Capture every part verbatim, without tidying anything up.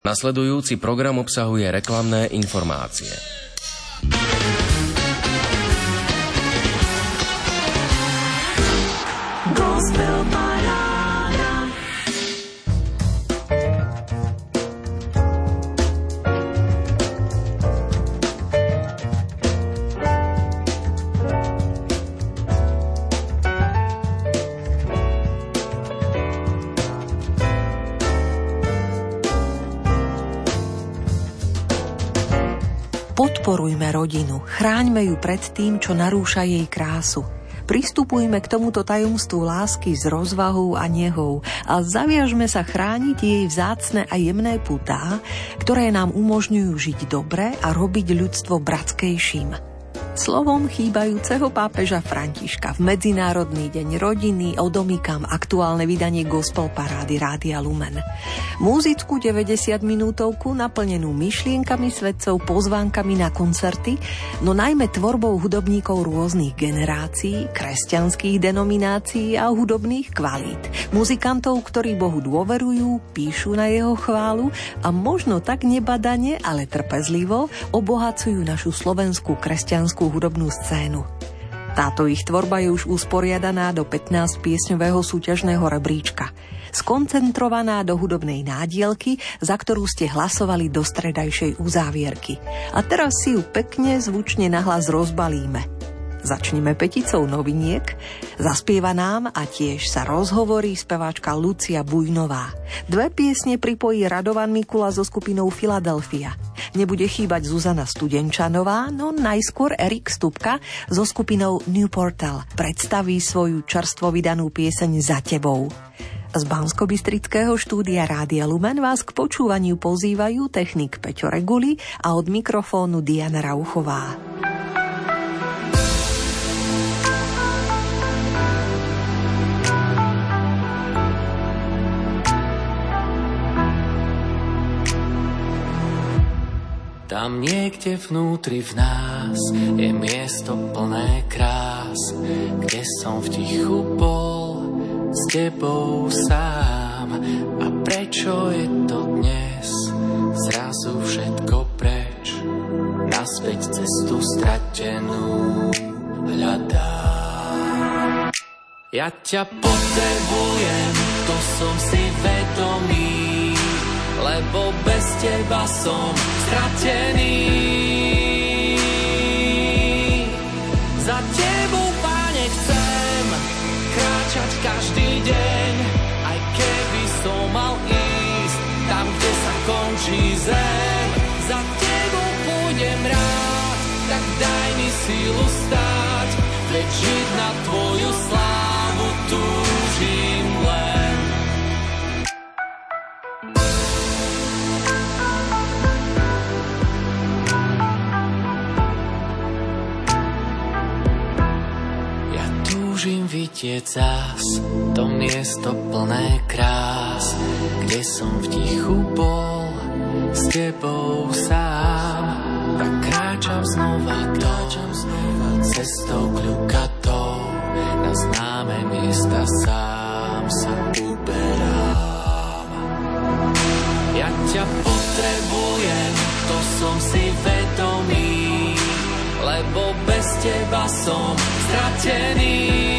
Nasledujúci program obsahuje reklamné informácie. Gospel Podporujme rodinu, chráňme ju pred tým, čo narúša jej krásu. Pristupujme k tomuto tajomstvu lásky s rozvahou a nehou a zaviažme sa chrániť jej vzácne a jemné putá, ktoré nám umožňujú žiť dobre a robiť ľudstvo bratskejším. Slovom chýbajúceho pápeža Františka v Medzinárodný deň rodiny odomýkam aktuálne vydanie Gospel Parády Rádia Lumen. Múzickú deväťdesiatminútovku naplnenú myšlienkami svedcov, pozvánkami na koncerty, no najmä tvorbou hudobníkov rôznych generácií, kresťanských denominácií a hudobných kvalít. Muzikantov, ktorí Bohu dôverujú, píšu na jeho chválu a možno tak nebadane, ale trpezlivo obohacujú našu slovenskú kresťanskú hudobnú scénu. Táto ich tvorba je už usporiadaná do pätnásťpiesňového súťažného rebríčka. Skoncentrovaná do hudobnej nádielky, za ktorú ste hlasovali do stredajšej uzávierky. A teraz si ju pekne zvučne nahlas rozbalíme. Začneme peticou noviniek, zaspieva nám a tiež sa rozhovorí speváčka Lucia Bujnová. Dve piesne pripojí Radovan Mikula so skupinou Filadelfia. Nebude chýbať Zuzana Studenčanová, no najskôr Erik Stupka so skupinou New Portal predstaví svoju čerstvo vydanú pieseň Za tebou. Z Banskobystrického štúdia Rádia Lumen vás k počúvaniu pozývajú technik Peťo Reguli a od mikrofónu Diana Rauchová. Tam niekde vnútri v nás je miesto plné krás, kde som v tichu bol s tebou sám. A prečo je to dnes zrazu všetko preč? Naspäť cestu stratenú hľadám. Ja ťa potrebujem, to som si vedomý, lebo bez teba som stratený. Za tebou, Pane, chcem kráčať každý deň, aj keby som mal ísť tam, kde sa končí zem. Za tebou pôjdem rád, tak daj mi sílu stáť, veď žiť na tvoju slávu túžim len. Túžim vidieť zás to miesto plné krás, kde som v tichu bol s tebou sám. Tak kráčam znova, kráčam znova cestou kľukatou, na známe miesta sám sa uberám. Ja ťa potrebujem, to som si vedomý, lebo bez teba som stratený.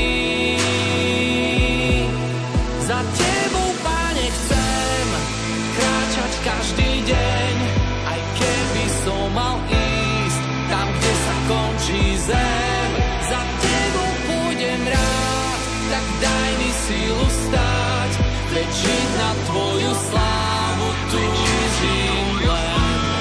Za tebou, Pane, chcem kráčať každý deň, aj keby som mal ísť tam, kde sa končí zem. Za tebou pôjdem rád, tak daj mi sílu stáť, veď žiť na tvoju slávu túžim len.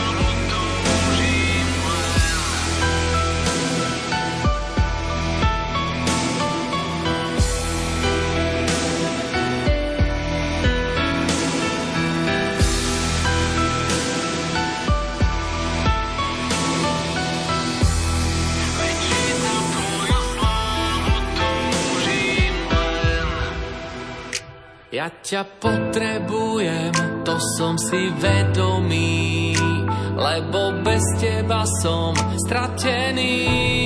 Ja ťa potrebujem, to som si vedomý, lebo bez teba som stratený.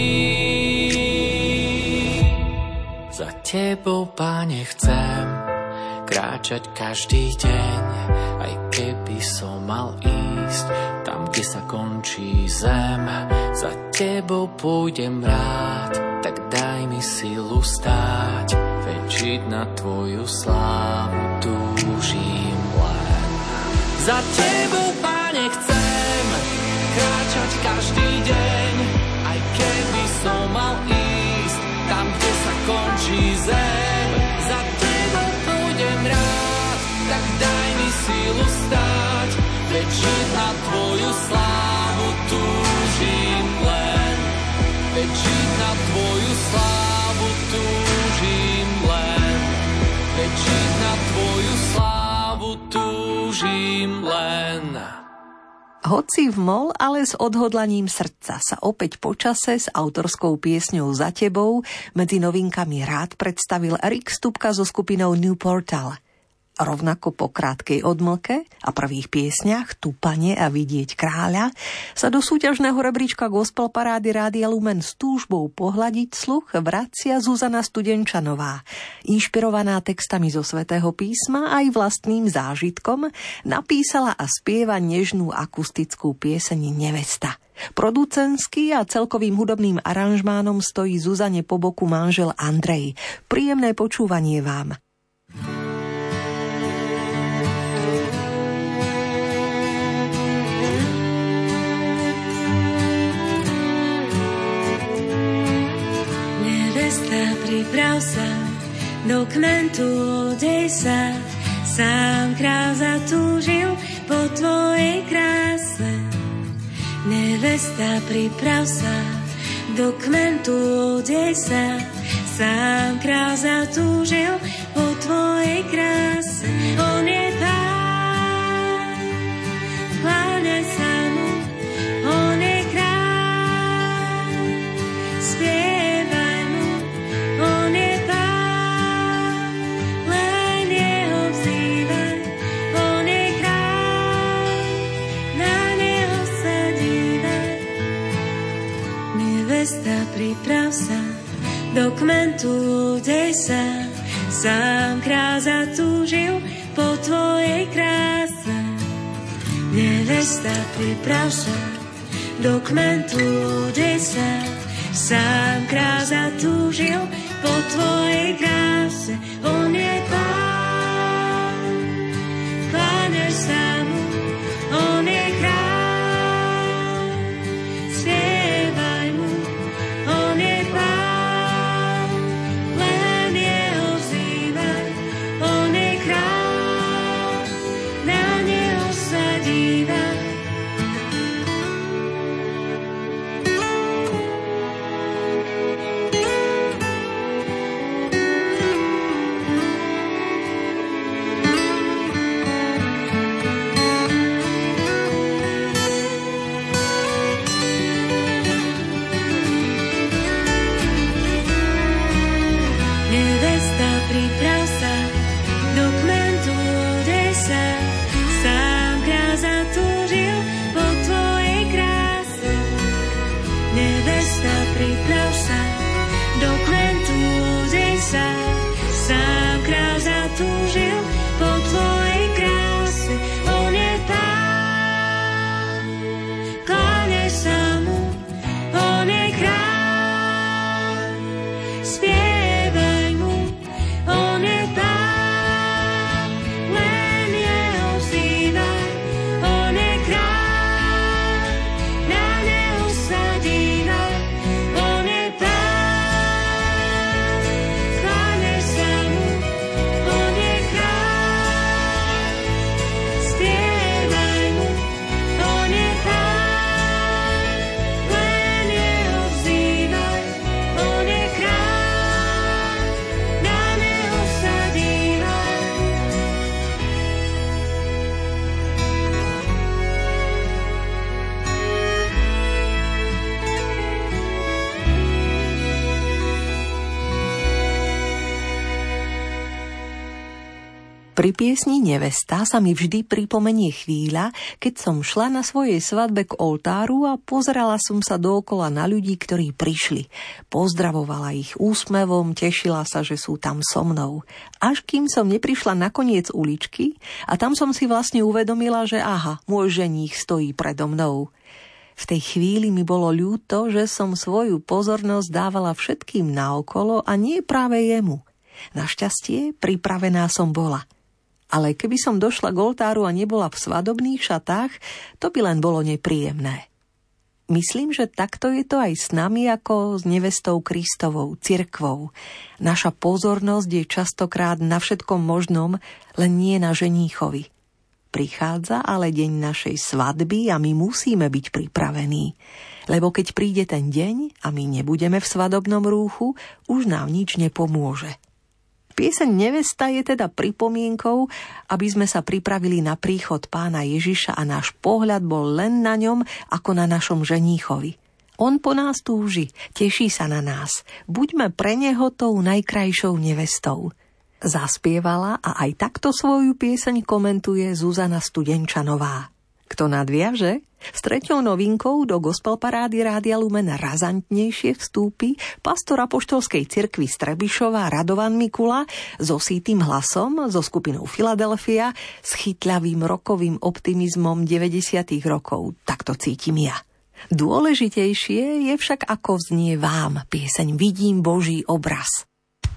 Za tebou, Pane, chcem kráčať každý deň, aj keby by som mal ísť, tam, kde sa končí zem. Za tebou pôjdem rád, tak daj mi silu stáť, veď žiť na tvoju slávu túžim len. Za tebou, Pane, chcem kráčať každý deň, aj keby som mal ísť tam, kde sa končí zem. Za tebou pôjdem rád, tak daj mi silu stáť, veď žiť na tvoju slávu túžim len. Veď žiť na tvoju slávu túžim len. Veď žiť na tvoju slávu túžim len. Hoci v mol, ale s odhodlaním srdca sa opäť počase s autorskou piesňou Za tebou medzi novinkami rád predstavil Erik Stupka so skupinou New Portal. Rovnako po krátkej odmlke a prvých piesňach Tupanie a vidieť kráľa sa do súťažného rebríčka gospel parády Rádia Lumen s túžbou pohľadiť sluch vracia Zuzana Studenčanová. Inšpirovaná textami zo Svätého písma aj vlastným zážitkom napísala a spieva nežnú akustickú pieseň Nevesta. Producentský a celkovým hudobným aranžmánom stojí Zuzane po boku manžel Andrej. Príjemné počúvanie vám. Priprav sa, do kmentu odej sa, sám král zatúžil po tvojej kráse. Nevesta, priprav sa, do kmentu odej sa, sám král zatúžil po tvojej kráse. On je pán, kláňaj sa mu, on je král, spievaj. Priprav sa, do kmentu odej sa, sám král zatúžil po tvojej kráse. Nevesta, priprav sa, do kmentu odej sa, sám král zatúžil po tvojej kráse. On je pán, kláňaj sa mu, on je král, spievaj mu. On je pán, len jeho vzývaj, on je král, na neho sa dívaj. Pri piesni Nevesta sa mi vždy pripomenie chvíľa, keď som šla na svojej svadbe k oltáru a pozerala som sa dookola na ľudí, ktorí prišli. Pozdravovala ich úsmevom, tešila sa, že sú tam so mnou. Až kým som neprišla na koniec uličky a tam som si vlastne uvedomila, že aha, môj ženích stojí predo mnou. V tej chvíli mi bolo ľúto, že som svoju pozornosť dávala všetkým naokolo a nie práve jemu. Našťastie pripravená som bola. Ale keby som došla k oltáru a nebola v svadobných šatách, to by len bolo nepríjemné. Myslím, že takto je to aj s nami ako s nevestou Kristovou, cirkvou. Naša pozornosť je častokrát na všetkom možnom, len nie na ženíchovi. Prichádza ale deň našej svadby a my musíme byť pripravení. Lebo keď príde ten deň a my nebudeme v svadobnom rúchu, už nám nič nepomôže. Pieseň Nevesta je teda pripomienkou, aby sme sa pripravili na príchod Pána Ježiša a náš pohľad bol len na ňom ako na našom ženíchovi. On po nás túži, teší sa na nás. Buďme pre neho tou najkrajšou nevestou. Zaspievala a aj takto svoju pieseň komentuje Zuzana Studenčanová. Kto nadviaže? S treťou novinkou do gospel parády Rádia Lumen razantnejšie vstúpi pastor apoštolskej cirkvi Strebišova Radovan Mikula so sítým hlasom, so skupinou Filadelfia, s chytľavým rokovým optimizmom deväťdesiatych rokov. Tak to cítim ja. Dôležitejšie je však, ako znie vám pieseň Vidím Boží obraz.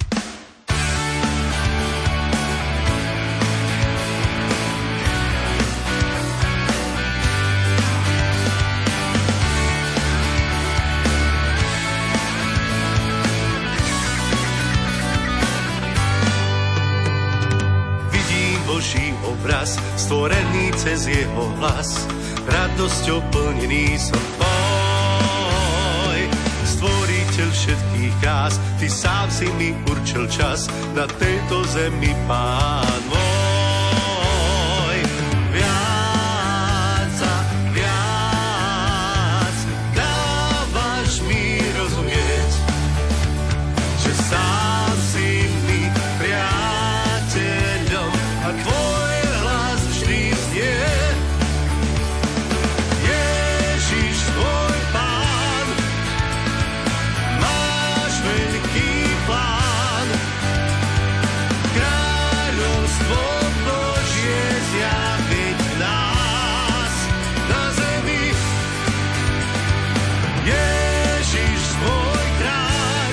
Boží obraz, stvorený cez jeho hlas, radosťou plnený som tvoj. Stvoriteľ všetkých krás, ty sám si mi určil čas, na tejto zemi Pán môj. Viac a viac dávaš mi rozumieť, že sám si mi priateľom a tvoj hlas vždy znie. Ježiš, tvoj Pán, máš veľký plán. Kráľovstvo Božie zjaviť nás na zemi. Ježiš, tvoj kráľ,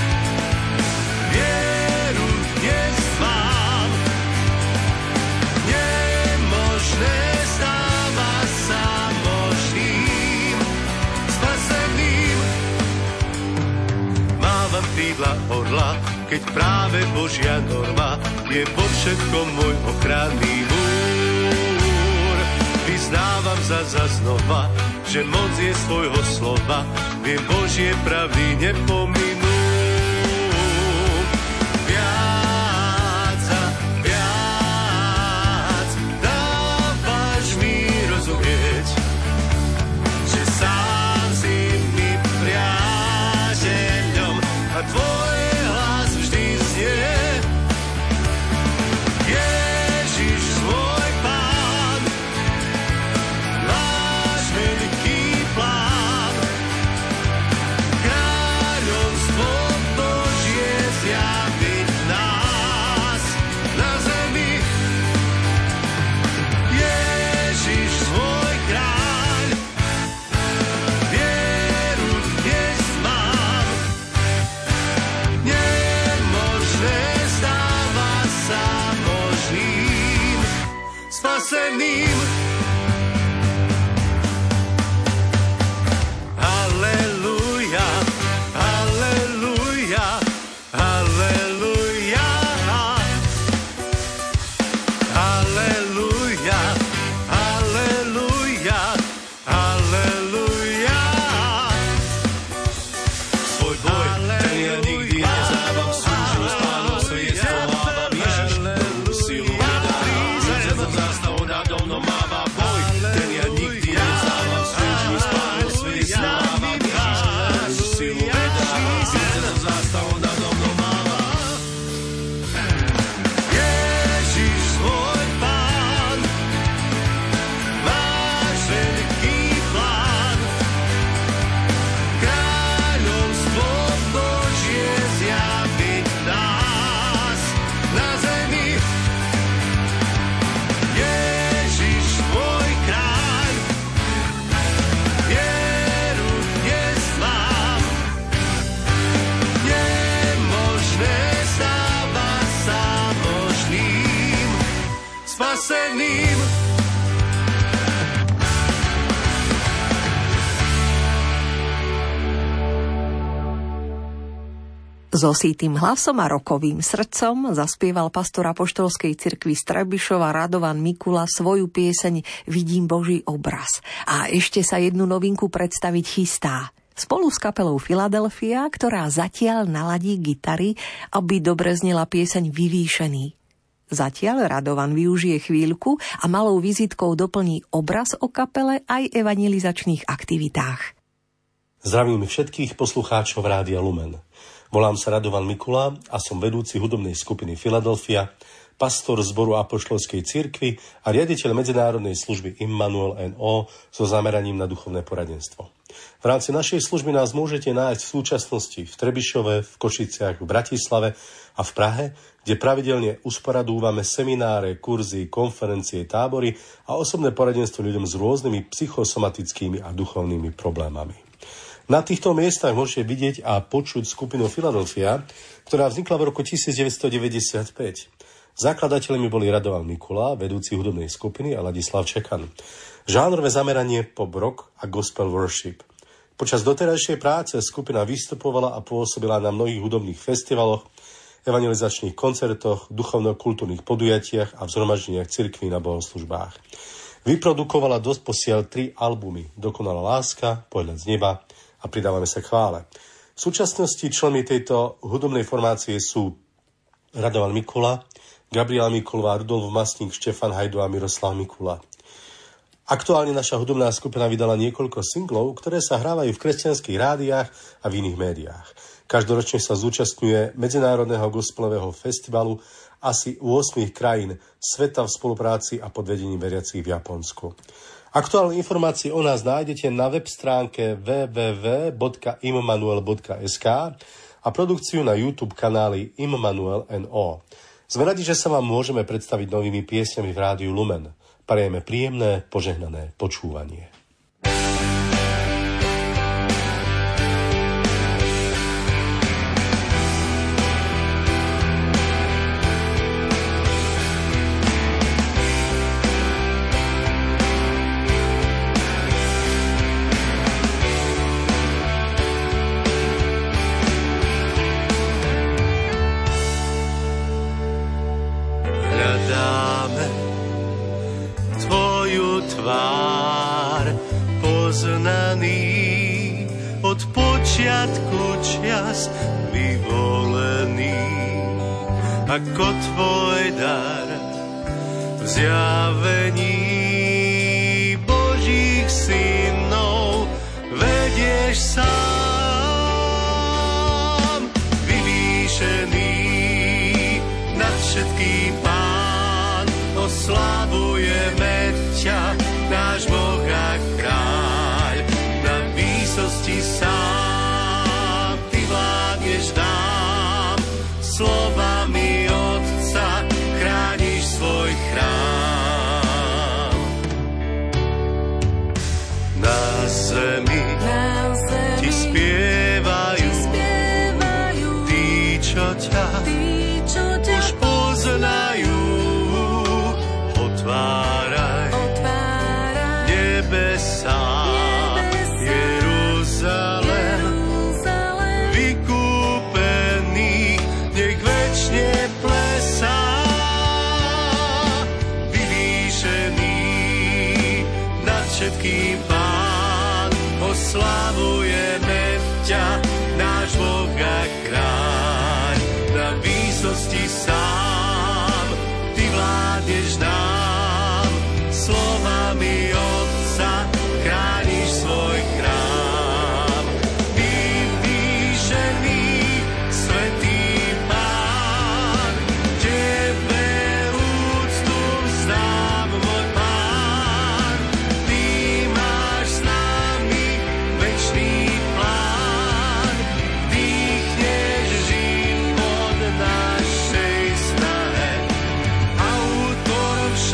vieru dnes mám. Nemožné stáva sa možným, spaseným. Mávam krídla orla, keď práve Božia norma je vo všetkom môj ochranný múr. Vyznávam za za znova, že moc je svojho slova, viem Božie pravdy nepominú. Viac a viac dávaš mi rozumieť, že sám si mi priateľom a tvoj hlas vždy znie. Ježiš, svoj Pán, máš veľký plán. Kráľovstvo So sítým hlasom a rokovým srdcom zaspieval pastor apoštolskej cirkvi z Trebišova Radovan Mikula svoju pieseň Vidím Boží obraz. A ešte sa jednu novinku predstaviť chystá. Spolu s kapelou Filadelfia, ktorá zatiaľ naladí gitary, aby dobre znela pieseň Vyvýšený. Zatiaľ Radovan využije chvíľku a malou vizitkou doplní obraz o kapele aj evangelizačných aktivitách. Zdravím všetkých poslucháčov Rádia Lumen. Volám sa Radovan Mikula a som vedúci hudobnej skupiny Filadelfia, pastor zboru apoštolskej cirkvi a riaditeľ medzinárodnej služby Immanuel en ó so zameraním na duchovné poradenstvo. V rámci našej služby nás môžete nájsť v súčasnosti v Trebišove, v Košiciach, v Bratislave a v Prahe, kde pravidelne usporadúvame semináre, kurzy, konferencie, tábory a osobné poradenstvo ľuďom s rôznymi psychosomatickými a duchovnými problémami. Na týchto miestach môžete vidieť a počuť skupinu Filadelfia, ktorá vznikla v roku devätnásťstodeväťdesiatpäť. Zakladateľmi boli Radovan Mikula, vedúci hudobnej skupiny, a Ladislav Čekan. Žánrové zameranie pop rock a gospel worship. Počas doterajšej práce skupina vystupovala a pôsobila na mnohých hudobných festivaloch, evangelizačných koncertoch, duchovno-kultúrnych podujatiach a v zhromaždeniach cirkví na bohoslužbách. Vyprodukovala dosposiaľ tri albumy Dokonalá láska, Pohľad z neba a Pridávame sa k chvále. V súčasnosti členmi tejto hudobnej formácie sú Radovan Mikula, Gabriela Mikulová, Rudolf Masník, Štefan Hajdu a Miroslav Mikula. Aktuálne naša hudobná skupina vydala niekoľko singlov, ktoré sa hrávajú v kresťanských rádiách a v iných médiách. Každoročne sa zúčastňuje Medzinárodného gospelového festivalu asi ôsmich krajín sveta v spolupráci a pod vedením veriacich v Japonsku. Aktuálne informácie o nás nájdete na web stránke w w w bodka immanuel bodka es ka a produkciu na YouTube kanáli Immanuel en ó. Sme radi, že sa vám môžeme predstaviť novými piesňami v rádiu Lumen. Prajeme príjemné, požehnané počúvanie. Ako tvoj dar v zjavení Božích synov vedieš sám. Vyvýšený nad všetkým Pán, oslavujeme ťa, náš Boh a kráľ. Na výsosti sám ty vládneš nám, slovami svoj chrám. Na zemi, Na zemi ti spievajú, ti spievajú tí, čo ťa, tí, čo ťa už poznajú. Otváraj, otváraj nebesá, nebesá Jeruzalém, Jeruzalém vykúpený, nech večne plesá. Všetkým Pán, oslavujeme ťa, náš Boh a kráľ. Na výsosti sám ty vládneš nám, slovami Otca chrániš svoj chrám. Vyvýšený svätý Pán, tebe úctu vzdám, môj Pán. Všetkých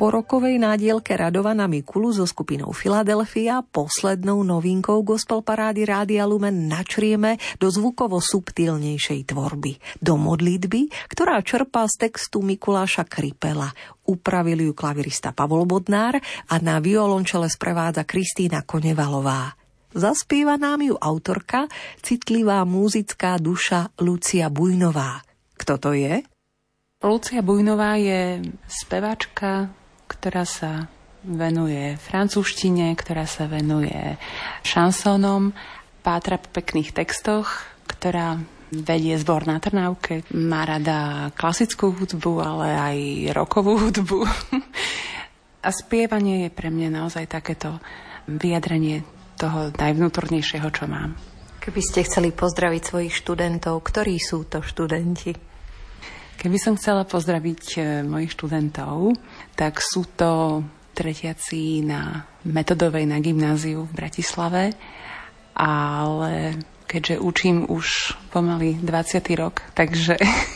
Po rokovej nádielke Radovana Mikulu so skupinou Filadelfia, poslednou novinkou gospel parády Rádia Lumen, načrieme do zvukovo subtilnejšej tvorby, do modlitby, ktorá čerpá z textu Mikuláša Kripela. Upravil ju klavirista Pavol Bodnár a na violončele sprevádza Kristína Konevalová. Zaspieva nám ju autorka, citlivá muzická duša Lucia Bujnová. Kto to je? Lucia Bujnová je speváčka, ktorá sa venuje francúzštine, ktorá sa venuje šansónom, pátra po pekných textoch, ktorá vedie zbor na Trnávke, má rada klasickú hudbu, ale aj rockovú hudbu. A spievanie je pre mňa naozaj takéto vyjadrenie toho najvnútornejšieho, čo mám. Keby ste chceli pozdraviť svojich študentov, ktorí sú to študenti? Keby som chcela pozdraviť mojich študentov, tak sú to tretiaci na Metodovej na gymnáziu v Bratislave, ale keďže učím už pomaly dvadsiaty rok, takže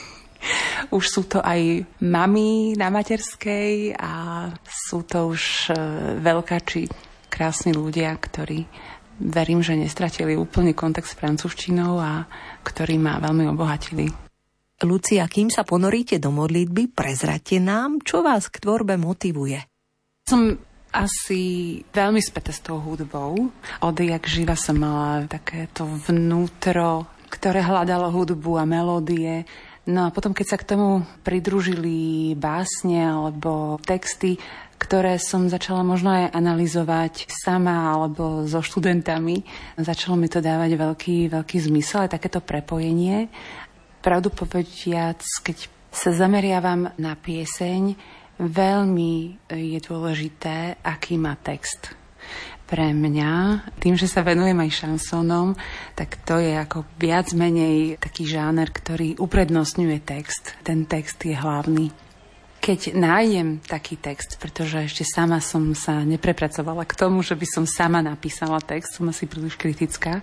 už sú to aj mami na materskej a sú to už veľkáči, krásni ľudia, ktorí verím, že nestratili úplný kontakt s francúzštinou a ktorí ma veľmi obohatili. Lucia, kým sa ponoríte do modlitby, prezraďte nám, čo vás k tvorbe motivuje. Som asi veľmi spätá s tou hudbou. Odjak živa som mala takéto vnútro, ktoré hľadalo hudbu a melódie. No a potom, keď sa k tomu pridružili básne alebo texty, ktoré som začala možno aj analyzovať sama alebo so študentami, začalo mi to dávať veľký, veľký zmysel, aj takéto prepojenie. Pravdu povediac, keď sa zameriavam na pieseň, veľmi je dôležité, aký má text. Pre mňa, tým, že sa venujem aj šansónom, tak to je ako viac menej taký žáner, ktorý uprednostňuje text. Ten text je hlavný. Keď nájdem taký text, pretože ešte sama som sa neprepracovala k tomu, že by som sama napísala text, som asi príliš kritická,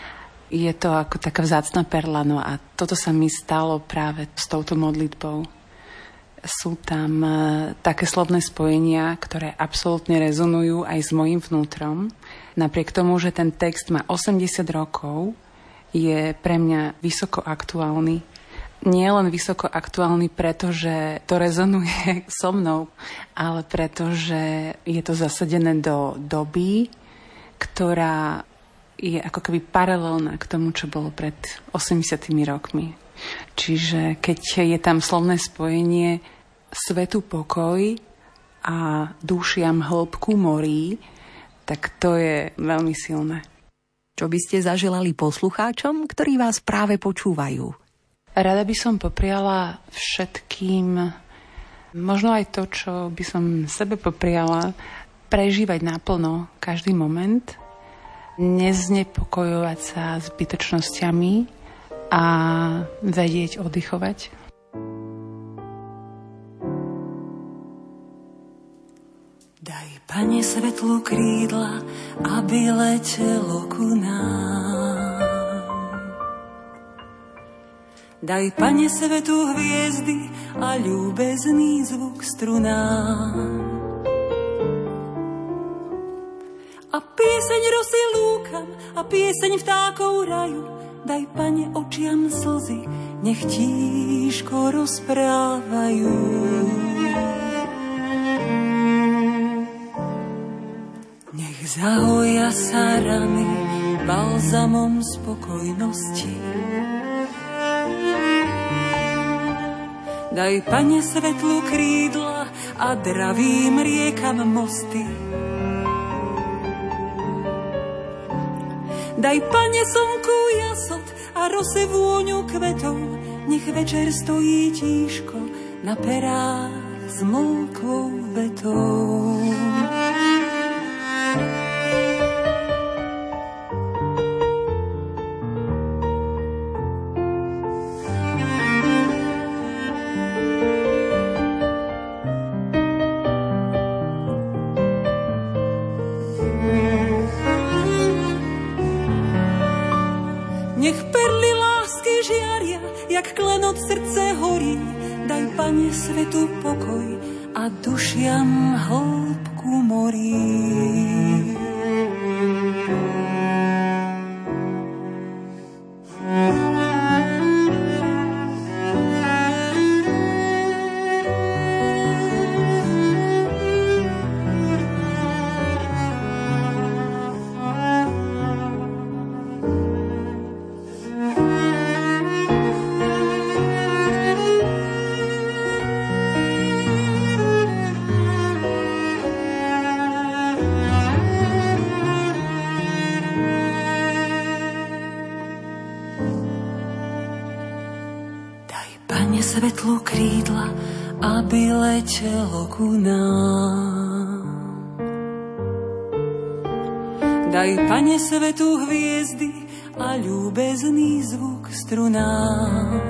je to ako taká vzácna perla, no a toto sa mi stalo práve s touto modlitbou. Sú tam e, také slovné spojenia, ktoré absolútne rezonujú aj s mojím vnútrom. Napriek tomu, že ten text má osemdesiat rokov, je pre mňa vysoko aktuálny. Nie len vysoko aktuálny, pretože to rezonuje so mnou, ale pretože je to zasadené do doby, ktorá je ako keby paralelná k tomu, čo bolo pred osemdesiatimi rokmi. Čiže keď je tam slovné spojenie svetu pokoj a dušiam hĺbku morí, tak to je veľmi silné. Čo by ste zaželali poslucháčom, ktorí vás práve počúvajú? Rada by som popriala všetkým, možno aj to, čo by som sebe popriala, prežívať naplno každý moment, neznepokojovať sa zbytočnosťami a vedieť oddychovať. Daj, Pane, svetlu krídla, aby letelo ku nám. Daj, Pane, svetu hviezdy a ľúbezný zvuk strunám. A pieseň rosy lúkam a pieseň vtákov raju, daj, Pane, očiam slzy, nech tížko rozprávajú. Nech zahoja sa rany balzamom spokojnosti. Daj, Pane, svetlu krídla a dravým riekam mosty. Daj, Pane, slnku jasot a rose vôňu kvetov, nech večer stojí tížko na perách s mlkvou vetou. Nech perly lásky žiaria, jak klenot srdce horí. Daj, Pane, svetu pokoj a dušiam hĺbku morí. Svetlo krídla, aby letelo ku nám. Daj, Pane, svetu hviezdy a ľúbezný zvuk strunám.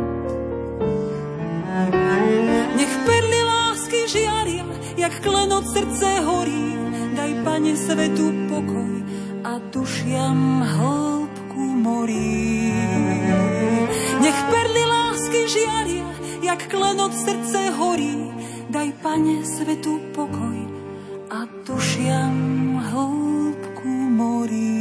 Nech perly lásky žiaria, jak klenot srdce horí. Daj, Pane, svetu pokoj a dušiam hĺbku morí. Nech perly lásky žiaria, jak klenot srdce horí. Daj, Pane, svetu pokoj a dušiam hĺbku morí.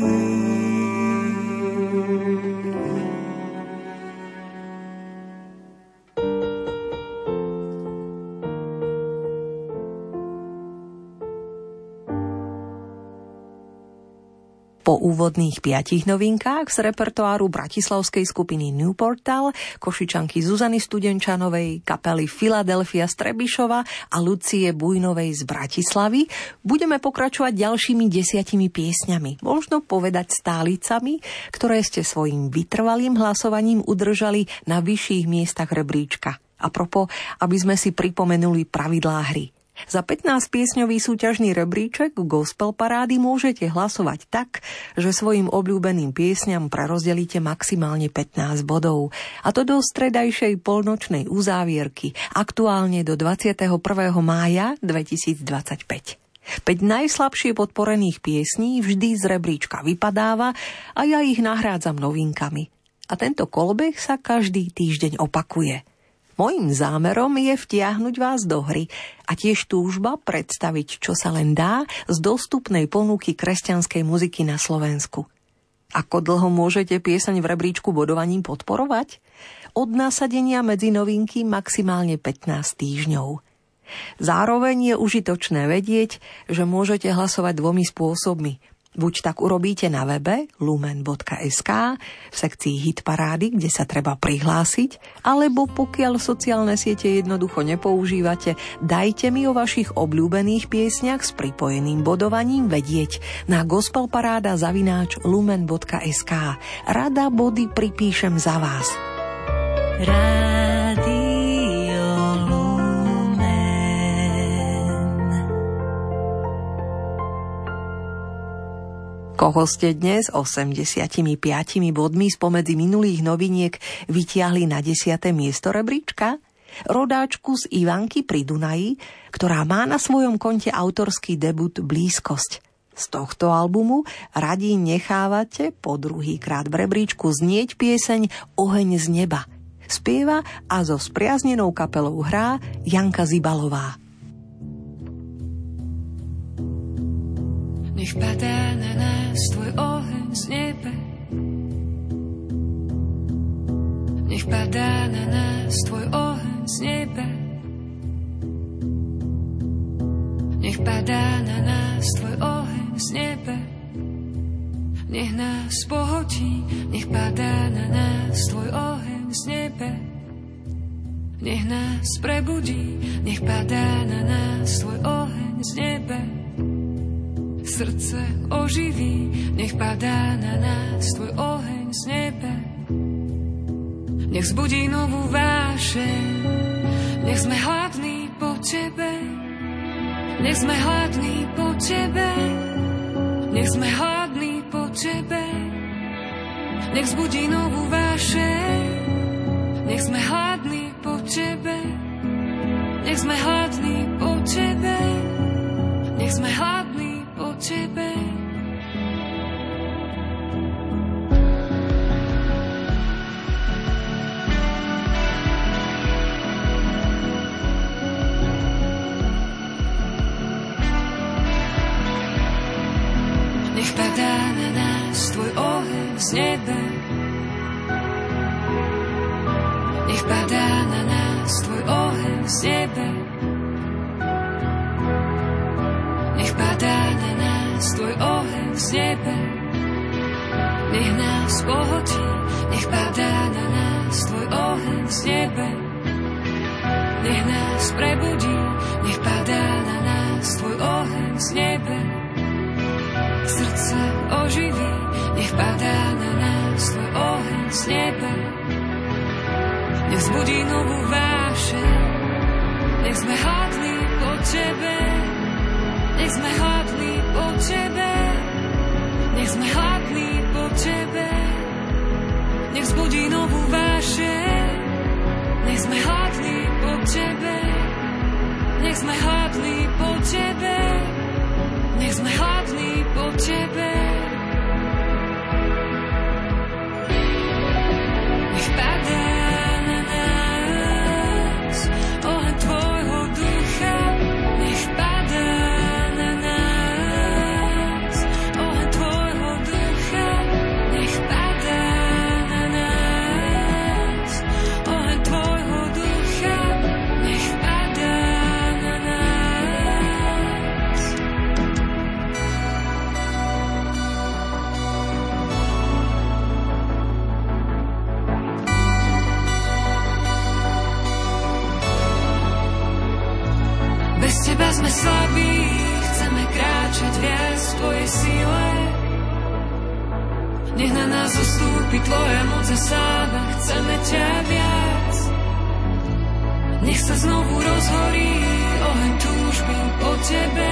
Po úvodných piatich novinkách z repertoáru bratislavskej skupiny New Portal, Košičanky Zuzany Studenčanovej, kapely Filadelfia z Trebišova a Lucie Bujnovej z Bratislavy budeme pokračovať ďalšími desiatimi piesňami, možno povedať stálicami, ktoré ste svojim vytrvalým hlasovaním udržali na vyšších miestach rebríčka. A propos, aby sme si pripomenuli pravidlá hry. Za pätnásťpiesňový súťažný rebríček Gospel parády môžete hlasovať tak, že svojim obľúbeným piesňam prerozdelíte maximálne pätnásť bodov. A to do stredajšej polnočnej uzávierky, aktuálne do dvadsiateho prvého mája dvetisícdvadsaťpäť. päť najslabšie podporených piesní vždy z rebríčka vypadáva a ja ich nahrádzam novinkami. A tento kolbeh sa každý týždeň opakuje. Mojím zámerom je vtiahnuť vás do hry a tiež túžba predstaviť, čo sa len dá z dostupnej ponuky kresťanskej muziky na Slovensku. Ako dlho môžete pieseň v rebríčku bodovaním podporovať? Od nasadenia medzi novinky maximálne pätnásť týždňov. Zároveň je užitočné vedieť, že môžete hlasovať dvomi spôsobmi. Buď tak urobíte na webe lumen bodka es ká v sekcii Hit parády, kde sa treba prihlásiť, alebo pokiaľ sociálne siete jednoducho nepoužívate, dajte mi o vašich obľúbených piesňach s pripojeným bodovaním vedieť na gospelparáda zavináč lumen bodka es ká. Rada body pripíšem za vás. Rádio Koho ste dnes osemdesiatpäť bodmi spomedzi minulých noviniek vytiahli na desiate miesto rebríčka? Rodáčku z Ivanky pri Dunaji, ktorá má na svojom konte autorský debut Blízkosť. Z tohto albumu radi nechávate po druhýkrát v rebríčku znieť pieseň Oheň z neba. Spieva a so spriaznenou kapelou hrá Janka Zibalová. Nech padá na nás tvoj oheň z neba. Nech padá na nás tvoj oheň z neba. Nech padá na nás tvoj oheň z neba. Nech nás pohodí, nech padá na nás tvoj oheň z neba. Nech nás prebudí, nech padá na nás tvoj oheň z neba. Srdce oživí, nech padá na nás tvoj oheň z neba. Nech zbudí novú vášeň, nech sme hladní po tebe. Nech sme hladní po tebe. Nech sme hladní po tebe. Nech zbudí novú vášeň, nech sme hladní po tebe. Nech sme hladní po tebe. Nech sme hladní po tebe. z nebe. Nech padá na nás tvoj oheň z nebe. Nech padá na nás tvoj oheň z nebe. Nech nás pohltí, nech padá na nás tvoj oheň z nebe. Nech nás prebudí, nech padá na nás tvoj oheň z nebe. Srdce oživí, nech padá na nás tvoj oheň z nebe. Nech vzbudí novú vášeň, nech sme hladní po tebe. Nech sme hladní po tebe. Nech sme hladní po tebe. Nech vzbudí novú vášeň, nech sme hladní po tebe. Nech sme hladní po tebe. Nech sme hladní po tebe. Nech padá na nás oheň tvojho ducha. Nech padá na nás oheň tvojho ducha. Nech padá na nás oheň tvojho ducha. Nech padá na nás. Bez teba sme slabí, chceme kráčať viac v tvojej síle. Nech na nás zostúpi tvoja moc a sláva, chceme ťa viac. Nech sa znovu rozhorí oheň túžby po tebe.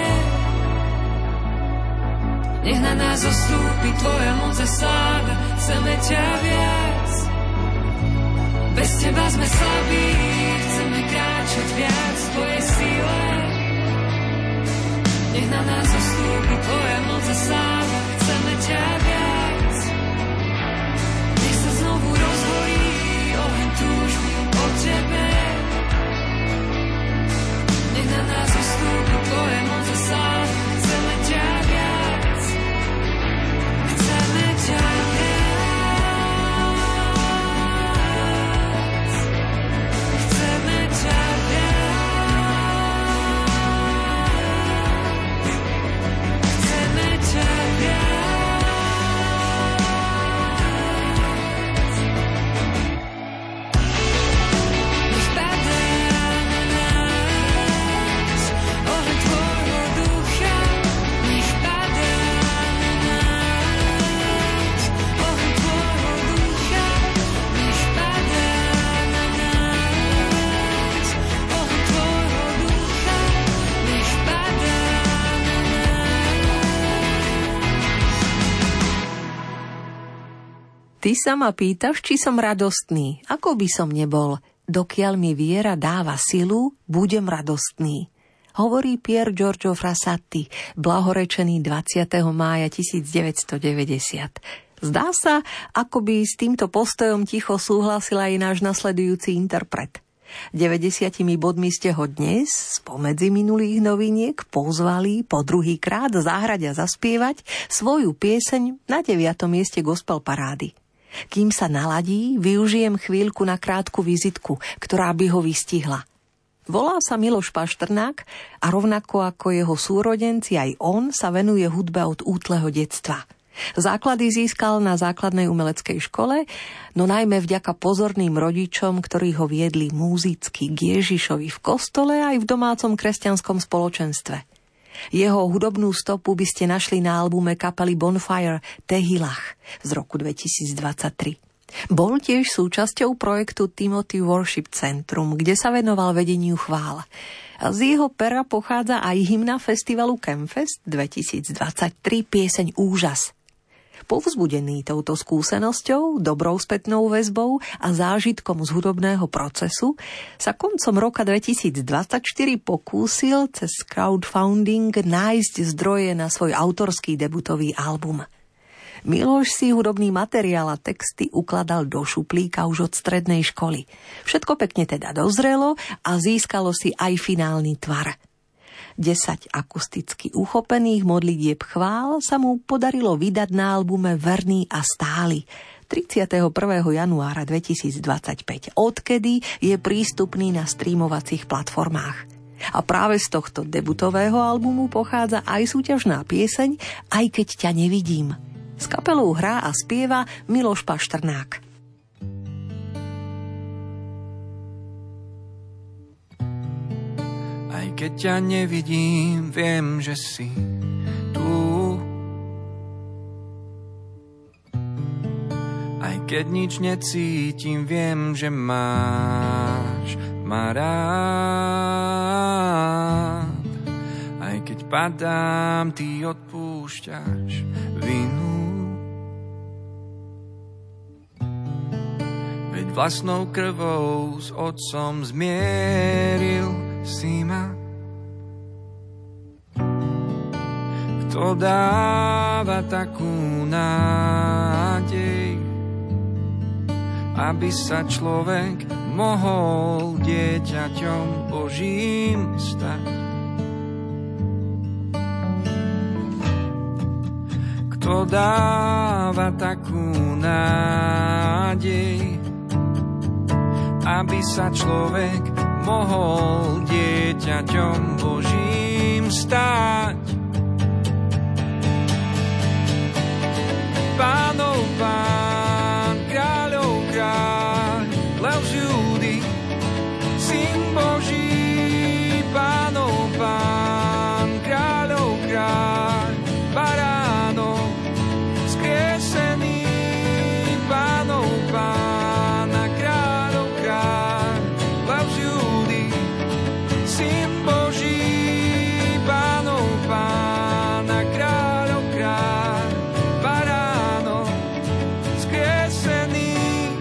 Nech na nás zostúpi tvoja moc a sláva, chceme ťa viac. Bez teba sme slabí, chceme kráčať viac v tvojej síle. Nech na nás zostúpi tvoja moc a sláva, chceme ťa viac. Nech sa znovu rozhorí oheň túžby po tebe. Nech na nás zostúpi tvoja moc a sláva, chceme ťa viac. Chceme ťa viac. Chceme ťa viac. Chceme ťa viac. Nech padá na nás oheň tvojho ducha. Nech padá na nás oheň tvojho ducha. Nech padá na nás oheň tvojho ducha. Nech padá na nás. Ty sa ma pýtaš, či som radostný. Ako by som nebol? Dokiaľ mi viera dáva silu, budem radostný. Hovorí Pier Giorgio Frassati, blahorečený dvadsiateho mája tisícdeväťstodeväťdesiat. Zdá sa, ako by s týmto postojom ticho súhlasil aj náš nasledujúci interpret. deväťdesiatimi bodmi ste ho dnes, spomedzi minulých noviniek, pozvali po druhý krát zahrať a zaspievať svoju pieseň na deviatom mieste gospel parády. Kým sa naladí, využijem chvíľku na krátku vizitku, ktorá by ho vystihla. Volá sa Miloš Pašternák a rovnako ako jeho súrodenci aj on sa venuje hudbe od útleho detstva. Základy získal na základnej umeleckej škole, no najmä vďaka pozorným rodičom, ktorí ho viedli múzicky k Ježišovi v kostole aj v domácom kresťanskom spoločenstve. Jeho hudobnú stopu by ste našli na albume kapely Bonfire Tehilach z roku dvetisícdvadsaťtri. Bol tiež súčasťou projektu Timothy Worship Centrum, kde sa venoval vedeniu chvál. A z jeho pera pochádza aj hymna festivalu Campfest dvetisícdvadsaťtri pieseň Úžas. Povzbudený touto skúsenosťou, dobrou spätnou väzbou a zážitkom z hudobného procesu sa koncom roka dvetisícdvadsaťštyri pokúsil cez crowdfunding nájsť zdroje na svoj autorský debutový album. Miloš si hudobný materiál a texty ukladal do šuplíka už od strednej školy. Všetko pekne teda dozrelo a získalo si aj finálny tvar. desať akusticky uchopených modlitieb chvál sa mu podarilo vydať na albume Verný a stály tridsiateho prvého januára dvetisícdvadsaťpäť, odkedy je prístupný na streamovacích platformách. A práve z tohto debutového albumu pochádza aj súťažná pieseň Aj keď ťa nevidím. S kapelou hrá a spieva Miloš Pašternák. Aj keď ťa nevidím, viem, že si tu. Aj keď nič necítim, viem, že máš ma rád. Aj keď padám, ty odpúšťaš vinu. Veď vlastnou krvou s otcom zmieril si ma. Kto dáva takú nádej, aby sa človek mohol dieťaťom Božím stať? Kto dáva takú nádej, aby sa človek mohol dieťaťom Božím stať? Pánov pán, kráľov kráľ, lev z Júdy, syn Boží. Pánov pán, kráľov kráľ, baránok skriesený. Pánov pán a kráľov kráľ, lev z Júdy, syn Boží. Pánov pán a kráľov kráľ, baránok skriesený.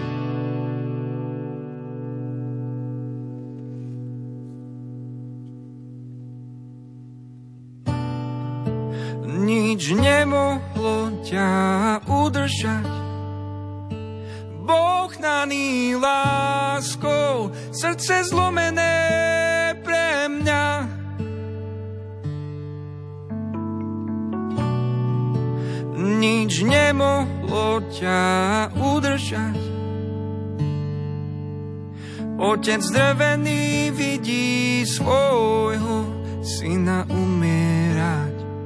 Nič nemohlo ťa udržať, Boh hnaný láskou, srdce zlomené pre mňa. Nič nemohlo ťa udržať, Otec zdrvený vidí svojho syna umierať.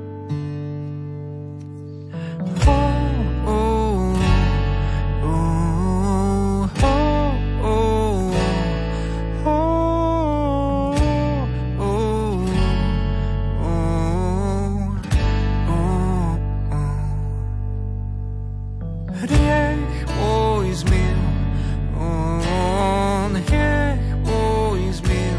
Hriech môj zmil, on hriech môj zmil.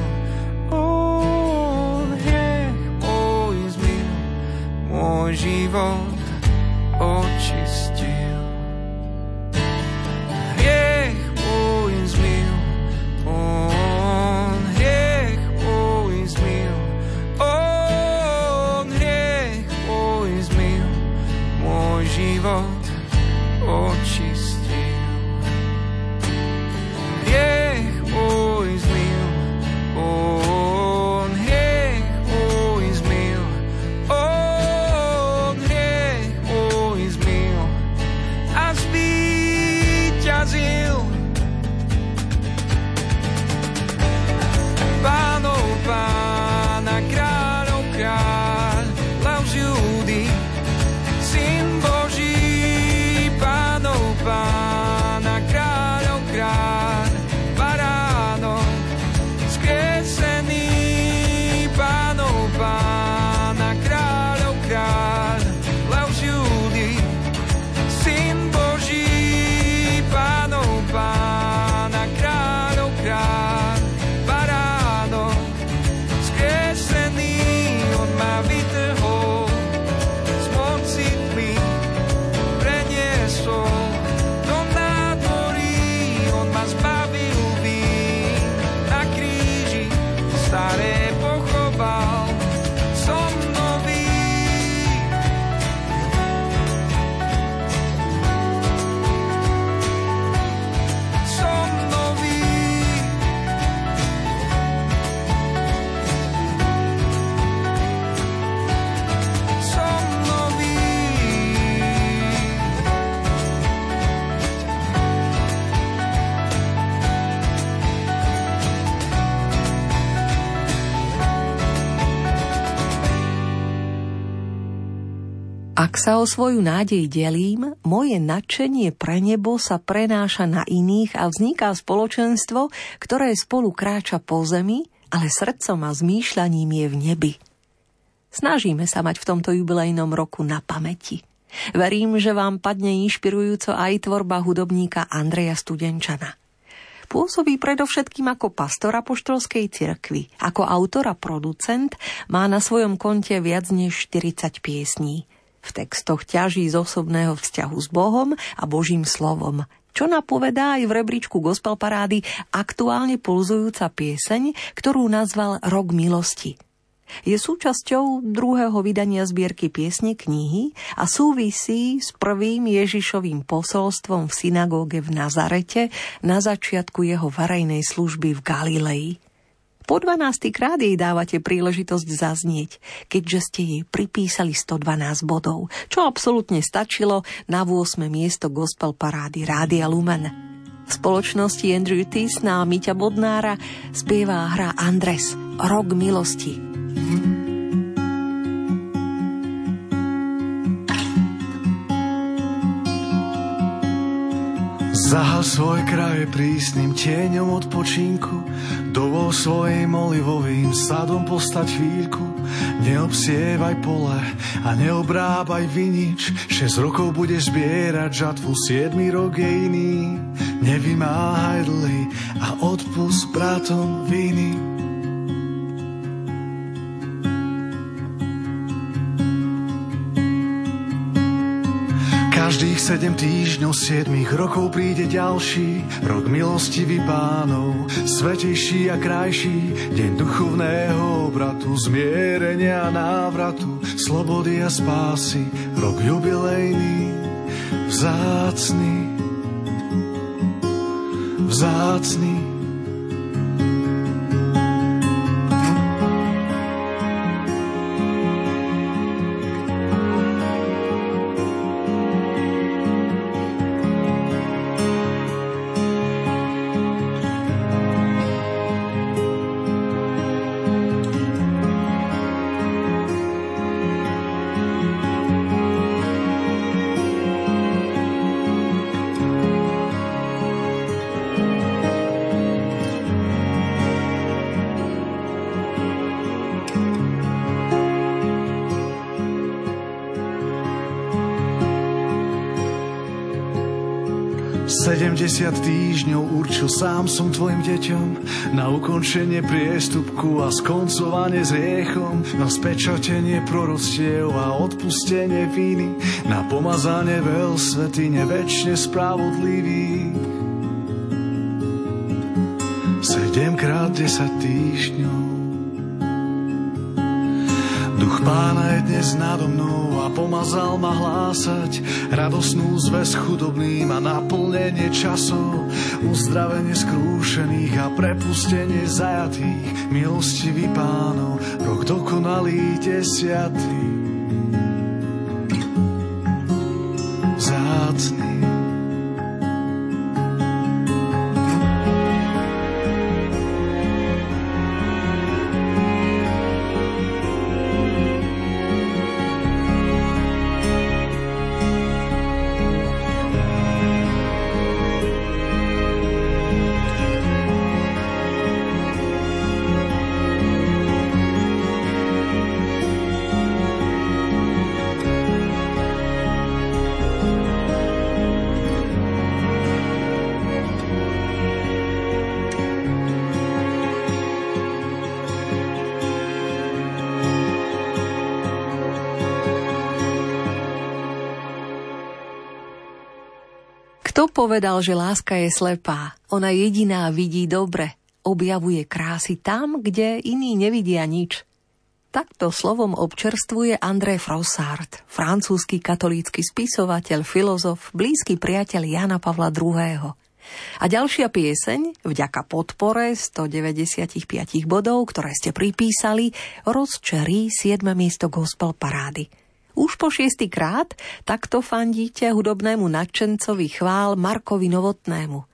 Ak sa o svoju nádej delím, moje nadšenie pre nebo sa prenáša na iných a vzniká spoločenstvo, ktoré spolu kráča po zemi, ale srdcom a zmýšľaním je v nebi. Snažíme sa mať v tomto jubilejnom roku na pamäti. Verím, že vám padne inšpirujúco aj tvorba hudobníka Andreja Studenčana. Pôsobí predovšetkým ako pastor apoštolskej cirkvi. Ako autor a producent má na svojom konte viac než štyridsať piesní. V textoch ťaží z osobného vzťahu s Bohom a Božím slovom, čo napovedá aj v rebríčku gospel parády aktuálne pulzujúca pieseň, ktorú nazval Rok milosti. Je súčasťou druhého vydania zbierky piesne knihy a súvisí s prvým Ježišovým posolstvom v synagóge v Nazarete na začiatku jeho verejnej služby v Galilei. Po dvanásty krát jej dávate príležitosť zaznieť, keďže ste jej pripísali sto dvanásť bodov, čo absolútne stačilo na ôsme miesto gospel parády Rádia Lumen. V spoločnosti Andrew Tisna a Miťa Bodnára spieva hra Andres, Rok milosti. Zahal svoj kraj prísnym tieňom odpočinku, dovol svojim olivovým sadom postať chvíľku. Neobsievaj pole a neobrábaj vinič, šesť rokov budeš zbierať žatvu, siedmy rok je iný. Nevymáhaj dlhy a odpusť bratom viny. Každých sedem týždňov, siedmých rokov príde ďalší rok milostivý Pánov, svätejší a krajší, deň duchovného obratu, zmierenia a návratu, slobody a spásy, rok jubilejný, vzácny, vzácny. sedemdesiat týždňov určil sám som tvojim deťom na ukončenie priestupku a skoncovanie s hriechom, na spečatenie proroctiev a odpustenie viny, na pomazanie veľ svätyne večne spravodlivý. Sedemkrát desať týždňov. Duch Pána je dnes nado mnou a pomazal ma hlásať radosnú zväzť chudobným a naplnenie časov, uzdravenie skrúšených a prepustenie zajatých, milostivý Pánov, rok dokonalý desiatý. Vzácny. Kto povedal, že láska je slepá? Ona jediná vidí dobre, objavuje krásy tam, kde iní nevidia nič. Takto slovom občerstvuje André Frossard, francúzsky katolícky spisovateľ, filozof, blízky priateľ Jana Pavla druhého. A ďalšia pieseň, vďaka podpore stodeväťdesiatpäť bodov, ktoré ste pripísali, rozčerí siedme miesto gospel parády. Už po šiestý krát takto fandíte hudobnému nadšencovi chvál Markovi Novotnému.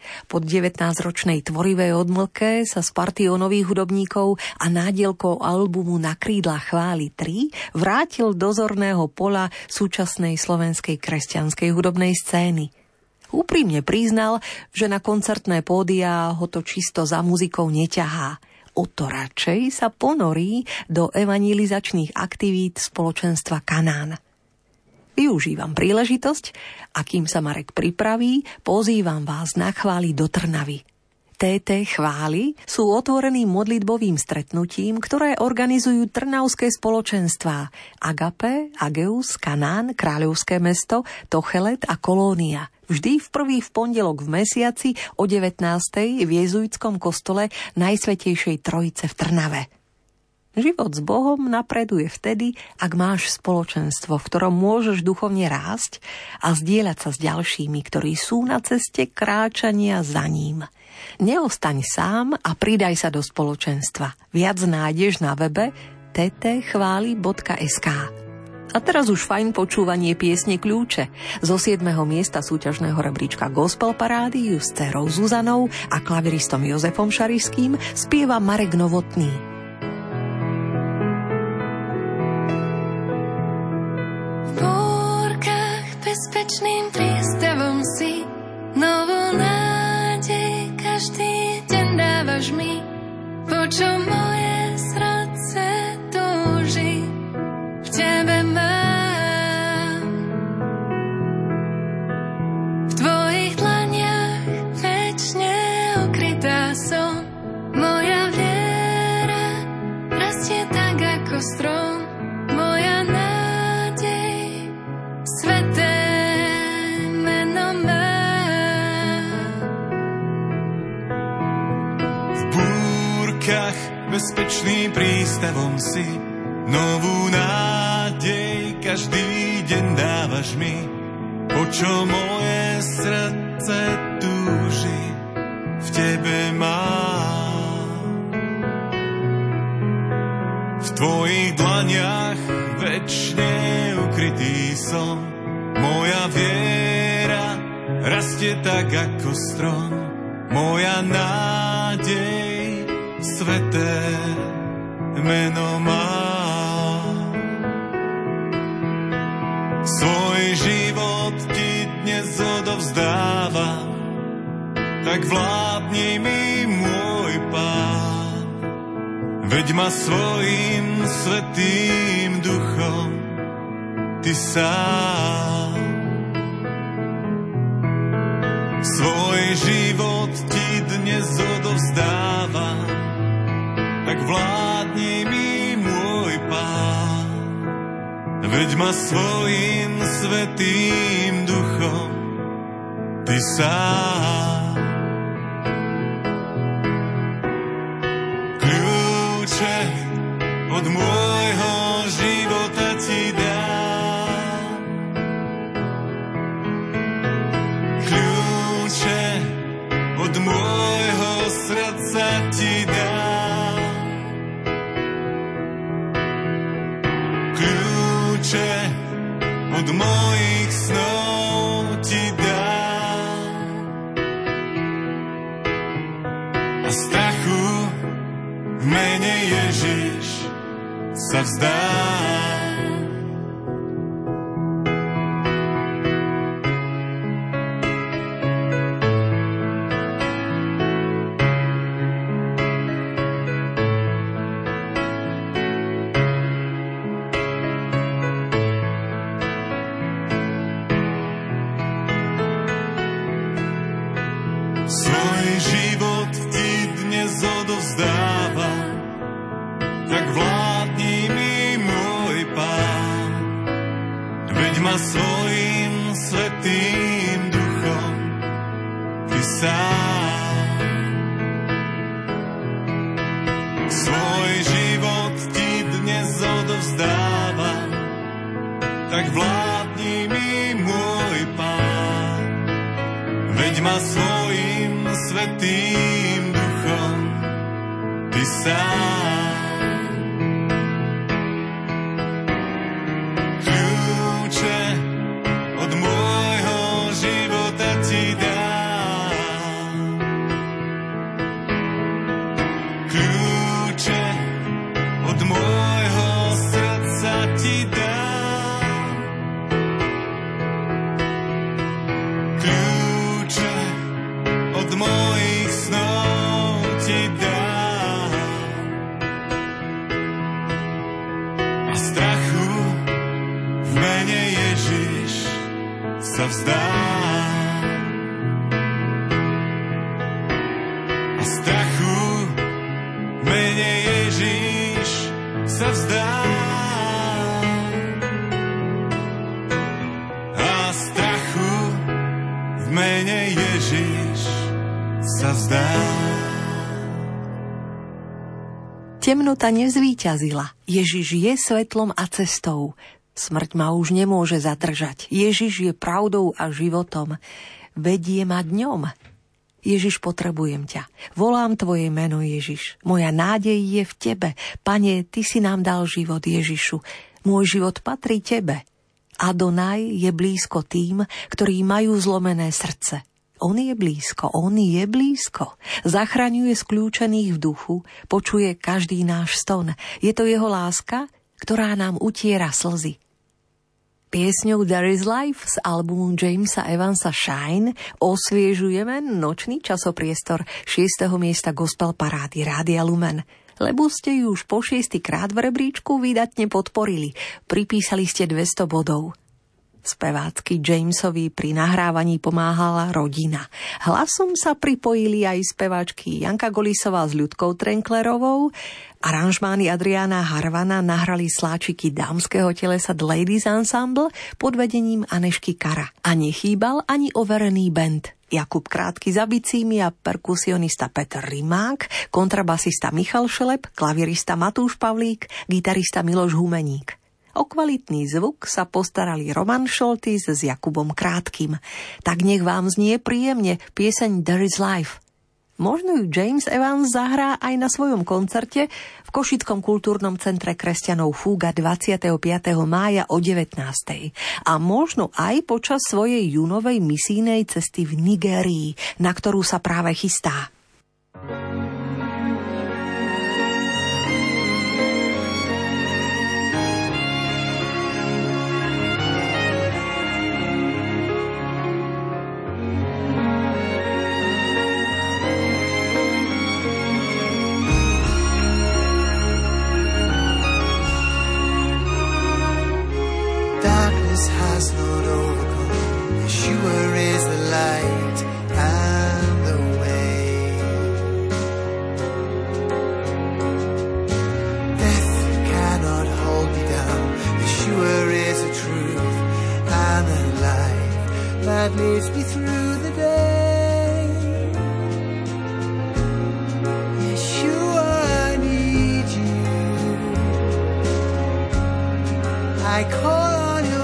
Po devätnásťročnej tvorivej odmlke sa s partiou nových hudobníkov a nádielkou albumu Na krídlach chvály tri vrátil do zorného pola súčasnej slovenskej kresťanskej hudobnej scény. Úprimne priznal, že na koncertné pódia ho to čisto za muzikou neťahá. O to radšej sa ponorí do evangelizačných aktivít spoločenstva Kanán. Využívam príležitosť a kým sa Marek pripraví, pozývam vás na chvály do Trnavy. té té chvály sú otvoreným modlitbovým stretnutím, ktoré organizujú trnavské spoločenstvá Agape, Ageus, Kanán, Kráľovské mesto, Tochelet a Kolónia. Vždy v prvý v pondelok v mesiaci o devätnástej v jezuitskom kostole Najsvätejšej Trojice v Trnave. Život s Bohom napreduje vtedy, ak máš spoločenstvo, v ktorom môžeš duchovne rásť a zdieľať sa s ďalšími, ktorí sú na ceste kráčania za ním. Neostaň sám a pridaj sa do spoločenstva. Viac nájdeš na webe t t chvály bodka es ká. A teraz už fajn počúvanie piesne Kľúče zo siedmeho miesta súťažného rebríčka Gospel Parády s dcerou Zuzanou a klaviristom Jozefom Šarišským spieva Marek Novotný. V búrkach bezpečným prístavom si, novú nádej každý deň dávaš mi, po čo moje srdce túži. V tebe mám, v tvojich dlaniach večne ukrytá som. Moja viera rastie tak ako strom, moja nádej sveté meno má. V búrkach bezpečným prístavom si, novú nádej každý deň dávaš mi, po čo moje srdce túži, v tebe mám. V tvojich dlaniach večne ukrytý som, moja viera rastie tak ako strom, moja nádej sveté meno má. Svoj život ti dnes odovzdávam, tak vládni mi môj Pán. Veď ma svojím svätým duchom ty sám. Svoj život ti dnes odovzdávam, tak vládni mi môj Pán. Veď ma svojím svätým duchom ty sám. Kľúče od môjho života ti dám. Kľúče od môjho srdca ti dám. Kľúče od mojich snov ti dám. A strachu v mene Ježiš sa vzdám. Svoj život ti dnes odovzdávam, tak vládni mi môj Pán. Veď ma svojím svätým duchom ty sám. Svoj život ti dnes odovzdávam, tak vládni mi môj Pán. Veď ma svojím svätým duchom ty sám. Kľúče od môjho života ti dám. sa vzdám. A strachu v mene Ježiš sa vzdám. A strachu v mene Ježiš sa vzdám. Temnota nezvíťazila. Ježiš je svetlom a cestou. Smrť ma už nemôže zadržať. Ježiš je pravdou a životom. Vedie ma dňom. Ježiš, potrebujem ťa. Volám tvoje meno, Ježiš. Moja nádej je v tebe. Pane, ty si nám dal život, Ježišu. Môj život patrí tebe. Adonaj je blízko tým, ktorí majú zlomené srdce. On je blízko, on je blízko. Zachraňuje skľúčených v duchu, počuje každý náš ston. Je to jeho láska, ktorá nám utiera slzy. Piesňou There is Life z albumu Jamesa Evansa Shine osviežujeme nočný časopriestor šiesteho miesta Gospel Parády Rádia Lumen. Lebo ste ju už po šiesty krát v rebríčku vydatne podporili. Pripísali ste dvesto bodov. Spevácky Jamesovi pri nahrávaní pomáhala rodina. Hlasom sa pripojili aj speváčky Janka Golisová s Ľudkou Trenklerovou. Aranžmány Adriána Harvana nahrali sláčiky dámskeho telesa The Ladies Ensemble pod vedením Anešky Kara. A nechýbal ani overený band. Jakub Krátky za bicími a perkusionista Petr Rimák, kontrabasista Michal Šelep, klavirista Matúš Pavlík, gitarista Miloš Humeník. O kvalitný zvuk sa postarali Roman Šoltis s Jakubom Krátkym. Tak nech vám znie príjemne pieseň There is Life. Možno ju James Evans zahrá aj na svojom koncerte v Košickom kultúrnom centre kresťanov Fúga dvadsiateho piateho mája o devätnástej. A možno aj počas svojej júnovej misijnej cesty v Nigérii, na ktorú sa práve chystá. Has not overcome. Yeshua is the light and the way. Death cannot hold me down. Yeshua is the truth and the life that leads me through the day. Yeshua, I need you. I call on your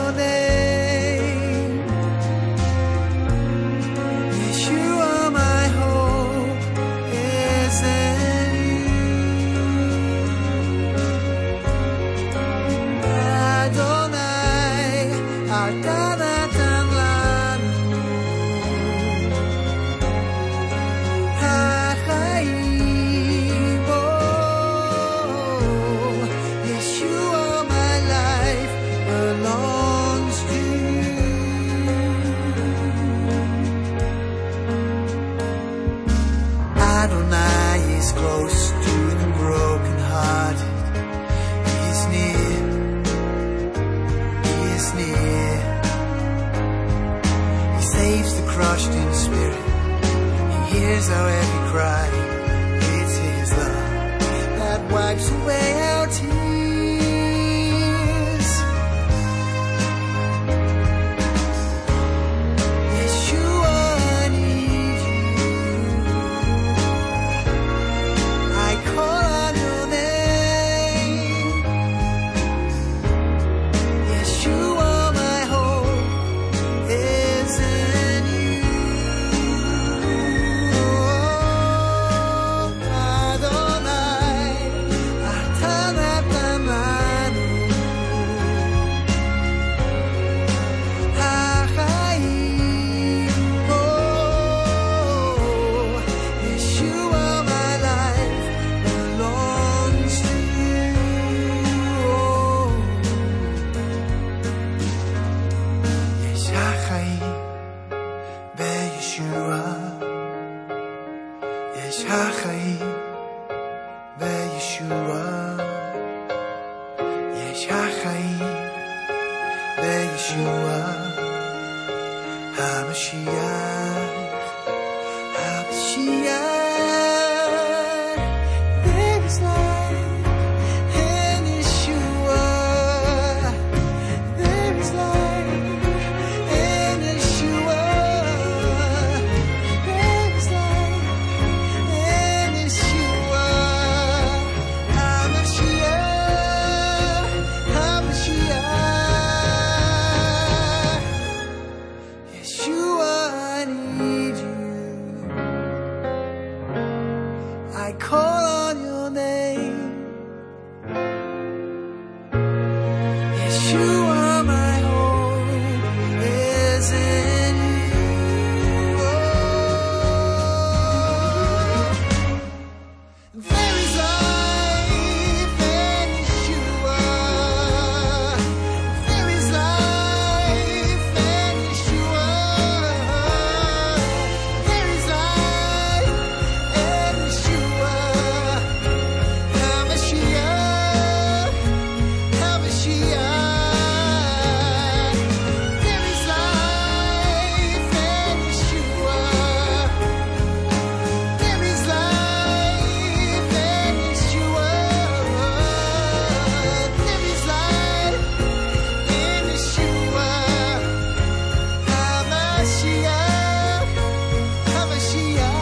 our every cry. It's his love that wipes away our tears. Yeshua, I need you. I call on your name. Yeshua, my hope is in you. HaMashiach, HaMashiach. There is life in Yeshua. There is life in Yeshua. There is life in Yeshua. HaMashiach, HaMashiach. Yeshua, I need you. I call on your name. Yeshua, my hope is in you. There is life in Yeshua. There is life in Yeshua. There is life in Yeshua. HaMashiach, HaMashiach. There is life in Yeshua. There is life in Yeshua. There is life in Yeshua. HaMashiach, HaMashiach.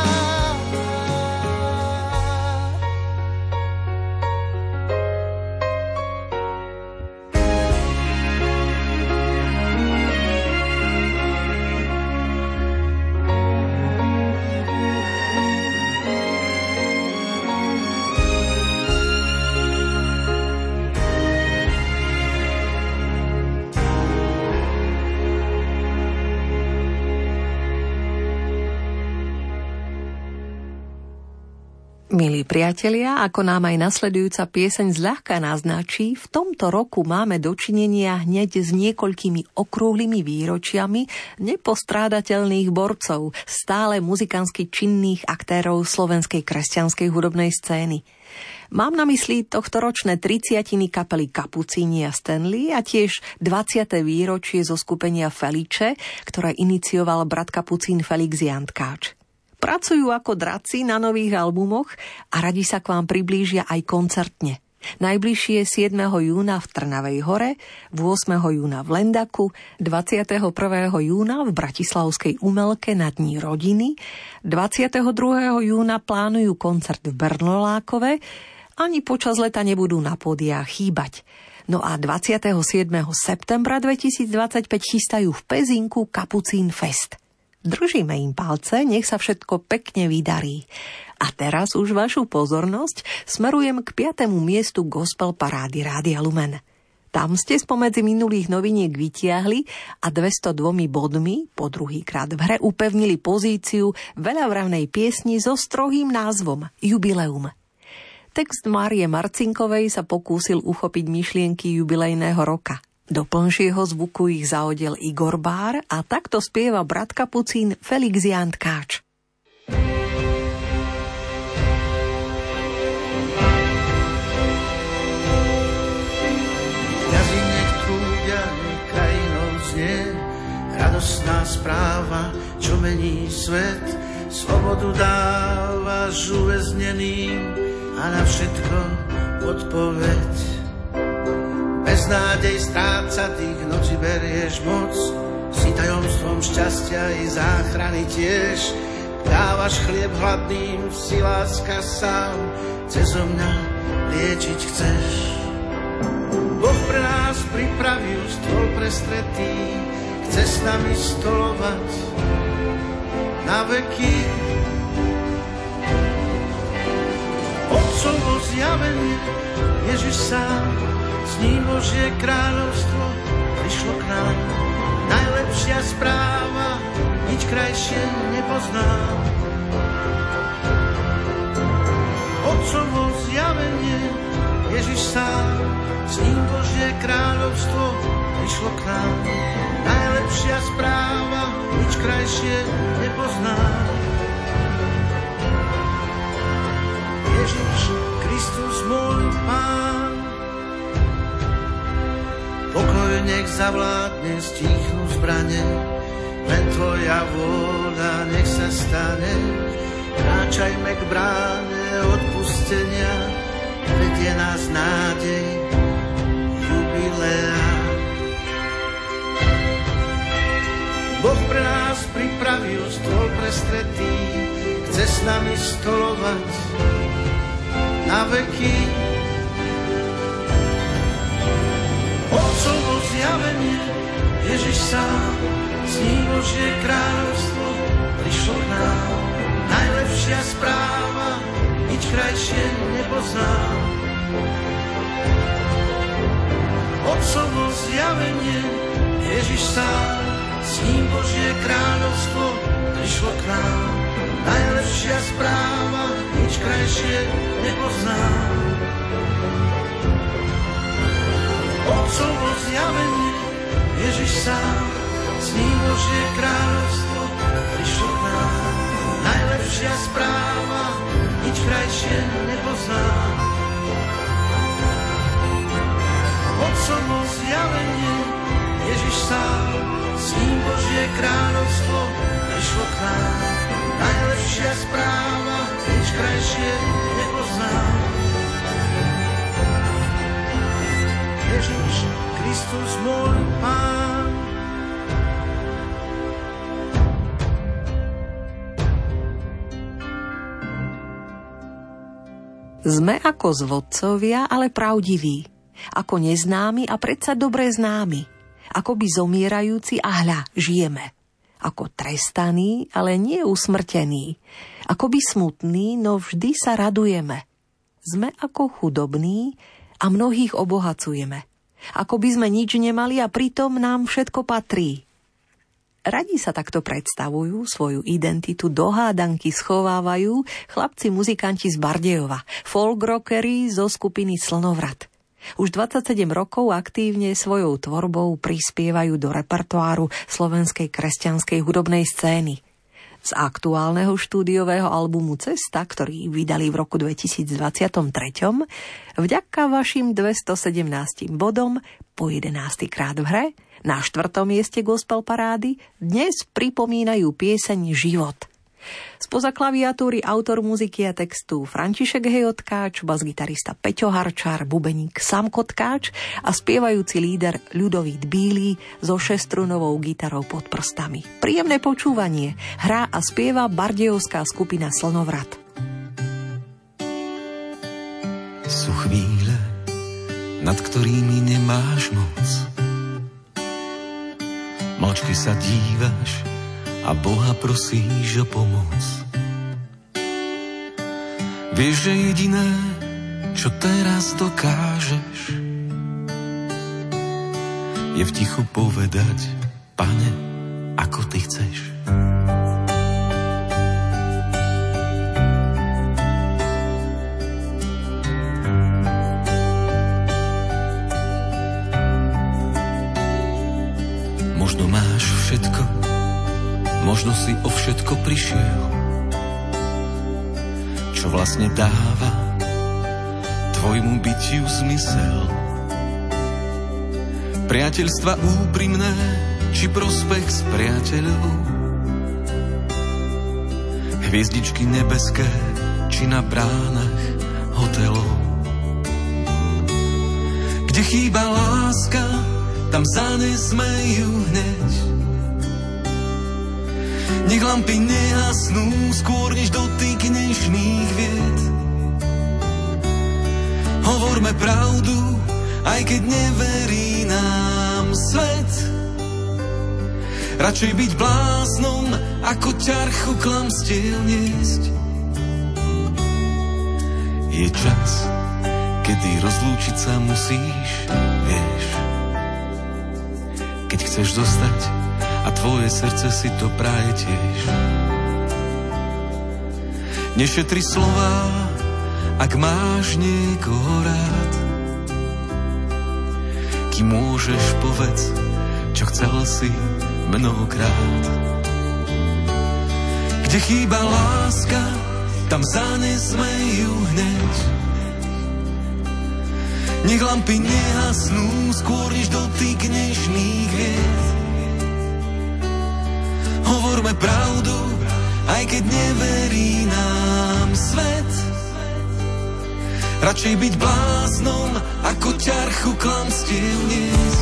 Milí priatelia, ako nám aj nasledujúca pieseň zľahka naznačí, v tomto roku máme dočinenia hneď s niekoľkými okrúhlymi výročiami nepostrádateľných borcov, stále muzikánsky činných aktérov slovenskej kresťanskej hudobnej scény. Mám na mysli tohtoročné tridsiatiny kapely Kapucíni a Stanley a tiež dvadsiate výročie zo skupenia Felice, ktoré inicioval brat Kapucín Felix Jan Tkáč. Pracujú ako draci na nových albumoch a radi sa k vám priblížia aj koncertne. Najbližšie siedmeho júna v Trnavej Hore, ôsmeho júna v Lendaku, dvadsiateho prvého júna v Bratislavskej Umelke na Dní rodiny, dvadsiateho druhého júna plánujú koncert v Bernolákove, ani počas leta nebudú na pódiách chýbať. No a dvadsiateho siedmeho septembra dvetisícdvadsaťpäť chystajú v Pezinku Kapucín Fest. Držíme im palce, nech sa všetko pekne vydarí. A teraz už vašu pozornosť smerujem k piatému miestu gospel parády Rádia Lumen. Tam ste spomedzi minulých noviniek vytiahli a dvestodvomi bodmi po druhýkrát v hre upevnili pozíciu veľavravnej piesni so strohým názvom Jubileum. Text Márie Marcinkovej sa pokúsil uchopiť myšlienky jubilejného roka. Do plnšieho zvuku ich zaodel Igor Bár a takto spieva brat Kapucín Felix Jan Tkáč. Jazyk nech trúdia, nech krajinou znie radosná správa, čo mení svet. Slobodu dávaš uväzneným a na všetko odpoveď. Bez nádej strácatých noci berieš moc, si tajomstvom šťastia i záchrany tiež. Dávaš chlieb hladným, si láska sám, cezo mňa liečiť chceš. Boh pre nás pripravil stôl prestretý, chce s nami stolovať na veky. Otcovo zjavenie, Ježiš sám, s ním Božie kráľovstvo prišlo k nám. Najlepšia správa, nič krajšie nepoznám. Otcovo zjavenie, Ježiš sám, s ním Božie kráľovstvo prišlo k nám. Najlepšia správa, nič krajšie nepoznám. Ježiš Kristus môj Pán, pokoj nech zavládne, stíchnú zbrane, len tvoja vôľa nech sa stane. Kráčajme k bráne odpustenia, vedie nás nádej jubilea. Boh pre nás pripravil stôl pre stretý, chce s nami stolovať na veky. Otcovo zjavenie, Ježiš sám, s ním Božie kráľovstvo prišlo k nám. Najlepšia správa, nič krajšie nepoznám. Otcovo zjavenie, Ježiš sám, s ním Božie kráľovstvo prišlo k nám. Najlepšia správa, nič krajšie nepoznám. Otcovo zjavenie, Ježiš sám, s ním Božie kráľovstvo prišlo k nám. Najlepšia správa, nič krajšie nepoznám. Otcovo zjavenie, Ježiš sám, s ním Božie kráľovstvo prišlo k nám. Najlepšia správa, nič krajšie nepoznám. Ježiš Kristus môj Pán. Sme ako zvodcovia, ale pravdiví. Ako neznámi a predsa dobre známi. Ako by zomierajúci a hľa, žijeme. Ako trestaní, ale nie usmrtení. Ako by smutní, no vždy sa radujeme. Sme ako chudobní a mnohých obohacujeme. Ako by sme nič nemali a pritom nám všetko patrí. Radi sa takto predstavujú, svoju identitu do hádanky schovávajú chlapci muzikanti z Bardejova, folkrockery zo skupiny Slnovrat. Už dvadsaťsedem rokov aktívne svojou tvorbou prispievajú do repertoáru slovenskej kresťanskej hudobnej scény. Z aktuálneho štúdiového albumu Cesta, ktorý vydali v roku dvetisícdvadsaťtri, vďaka vašim dvestosedemnásť bodom po jedenásty krát v hre na štvrtom mieste gospel parády dnes pripomínajú pieseň Život. Spoza klaviatúry autor muziky a textu František Hejotkáč, basgitarista Peťo Harčár, bubeník Samko Tkáč a spievajúci líder Ľudovít Bílý so šesťstrunovou gitarou pod prstami. Príjemné počúvanie. Hrá a spieva bardejovská skupina Slnovrat. Sú chvíle, nad ktorými nemáš moc. Mlčky sa dívaš a Boha prosíš o pomoc. Vieš, že jediné, čo teraz dokážeš, je v tichu povedať: Pane, ako ty chceš. Možno máš všetko, možno si o všetko prišiel, čo vlastne dáva tvojmu bytiu zmysel. Priateľstva úprimné, či prospech s priateľov, hviezdičky nebeské, či na bránach hotelov. Kde chýba láska, tam zanesme ju hneď. Nech lampy nehasnú, skôr než dotykneš mých vied. Hovorme pravdu, aj keď neverí nám svet. Radšej byť bláznom, ako ťarchu klamstiev niesť. Je čas, kedy rozlúčiť sa musíš, vieš. Keď chceš zostať a tvoje srdce si to praje tiež. Nešetri slová, ak máš niekoho rád. Kým môžeš, povedz, čo chcel si mnohokrát. Kde chýba láska, tam zanesme ju hneď. Nech lampy nehasnú, skôr než dotykneš mých hviezd. Hovorme pravdu, aj keď neverí nám svet. Radšej byť bláznom, ako ťarchu klamstiev niesť.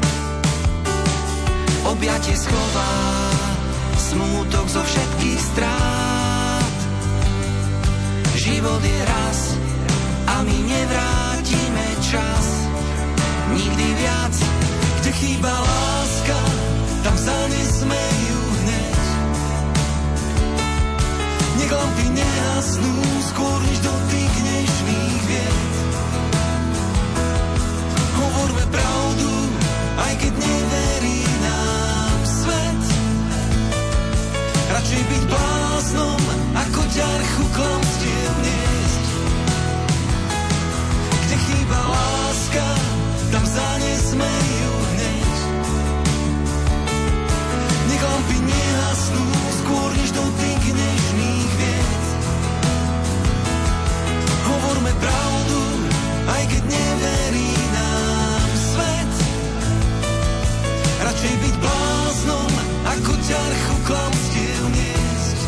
Objatie schová smútok zo všetkých strát. Život je raz a my nevrátime čas. Nikdy viac, kde chýba láska, tam zanesme ju hneď. Nech lampy nehasnú, skôr než dotykneš mých vied. Hovorme pravdu, aj keď neverí nám svet. Radšej byť bláznom, ako ťarchu klamstiev niesť. Kde chýba láska, tam zanesme ju hneď. Nech lampy nehasnú, skôr než dotykneš mých vied. Hovorme pravdu, aj keď neverí nám svet. Radšej byť bláznom, ako ťarchu klamstiev niesť.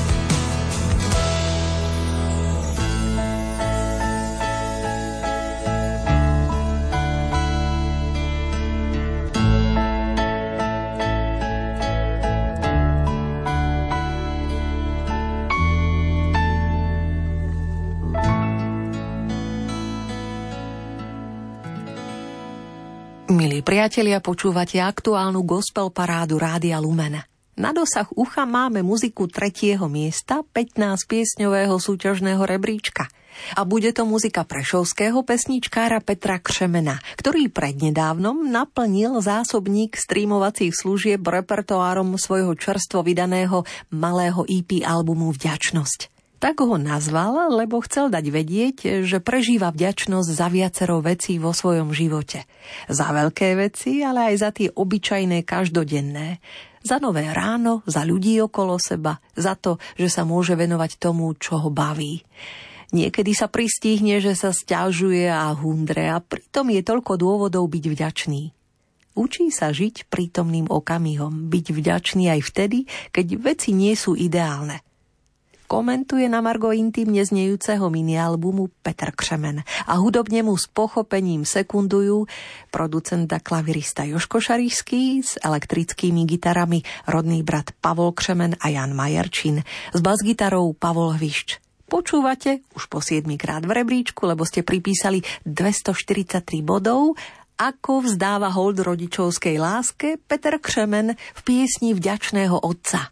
Milí priatelia, počúvate aktuálnu gospel parádu Rádia Lumen. Na dosah ucha máme muziku tretieho miesta pätnásťpiesňového súťažného rebríčka. A bude to muzika prešovského pesničkára Petra Křemena, ktorý prednedávnom naplnil zásobník streamovacích služieb repertoárom svojho čerstvo vydaného malého é pé albumu Vďačnosť. Tak ho nazval, lebo chcel dať vedieť, že prežíva vďačnosť za viacero vecí vo svojom živote. Za veľké veci, ale aj za tie obyčajné každodenné. Za nové ráno, za ľudí okolo seba, za to, že sa môže venovať tomu, čo ho baví. Niekedy sa pristihne, že sa sťažuje a hundre a pritom je toľko dôvodov byť vďačný. Učí sa žiť prítomným okamihom, byť vďačný aj vtedy, keď veci nie sú ideálne. Komentuje na margo intimne znejúceho minialbumu Peter Křemen a hudobne mu s pochopením sekundujú producent a klavirista Jožko Šarišský s elektrickými gitarami rodný brat Pavol Křemen a Jan Majerčín s basgitarou Pavol Hvišť. Počúvate už po siedmikrát v rebríčku, lebo ste pripísali dvestoštyridsaťtri bodov, ako vzdáva hold rodičovskej láske Peter Křemen v piesni Vďačného otca.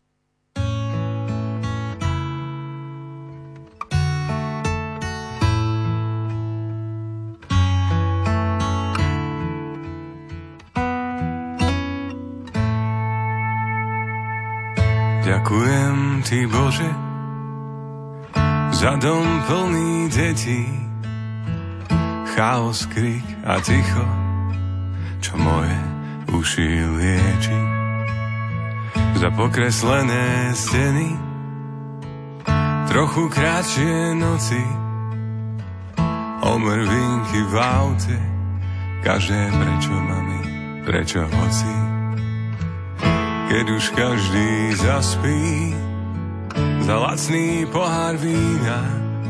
Ďakujem ti, Bože, za dom plný detí, chaos, krik a ticho, čo moje uši lieči. Za pokreslené steny, trochu kratšie noci, omrvinky v aute, každé prečo, mami, prečo hoci. Keď už každý zaspí za lacný pohár vína,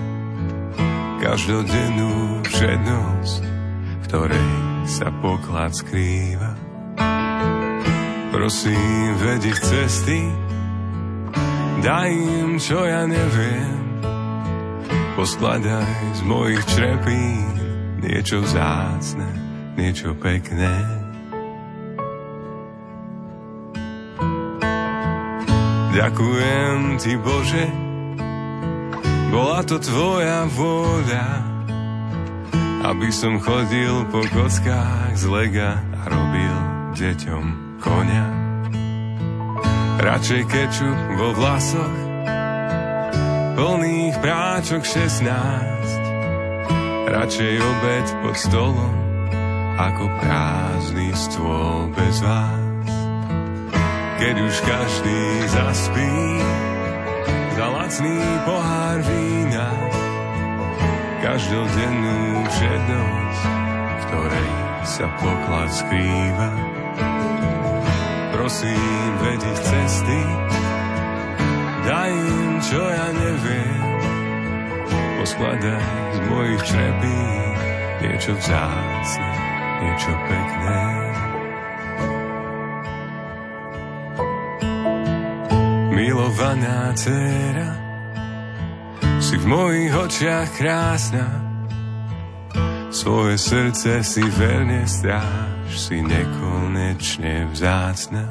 každodennú všednosť, v ktorej sa poklad skrýva. Prosím, vedí ich cesty, daj im, čo ja neviem, poskladaj z mojich črepín niečo vzácne, niečo pekné. Ďakujem ti, Bože, bola to tvoja vôľa, aby som chodil po kockách z lega a robil deťom koňa. Radšej kečup vo vlasoch, plných práčok šestnásť, radšej obed pod stolom, ako prázdny stôl bez vás. Keď už každý zaspí za lacný pohár vína, každodennú všednosť, v ktorej sa poklad skrýva. Prosím, veď ich cesty, daj im, čo ja neviem, poskladaj z mojich črepí niečo vzácne, niečo pekné. Milovaná dcéra, si v mojich očiach krásna, svoje srdce si verne stráž, si nekonečne vzácna.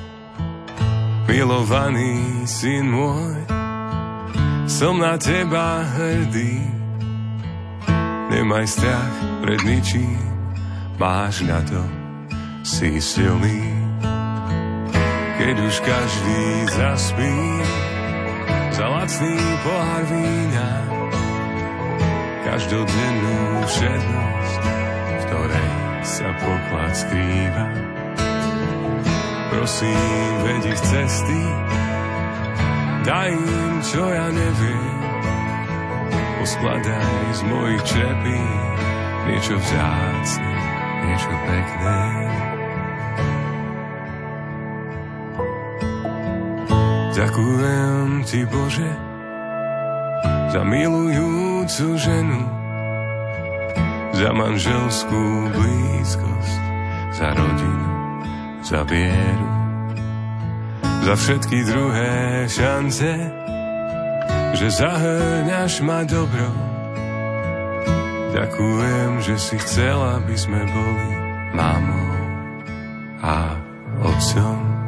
Milovaný syn môj, som na teba hrdý, nemaj strach pred ničím, máš na to, si silný. Keď už každý zaspí za lacný pohár vína, každodennú všednosť, v ktorej sa poklad skrýva. Prosím, veď ich cesty, daj im, čo ja neviem, poskladaj z mojich črepí niečo vzácne, niečo pekné. Ďakujem ti, Bože, za milujúcu ženu, za manželskú blízkosť, za rodinu, za vieru, za všetky druhé šance, že zahrňaš ma dobro. Ďakujem, že si chcela, aby sme boli mámou a otcom.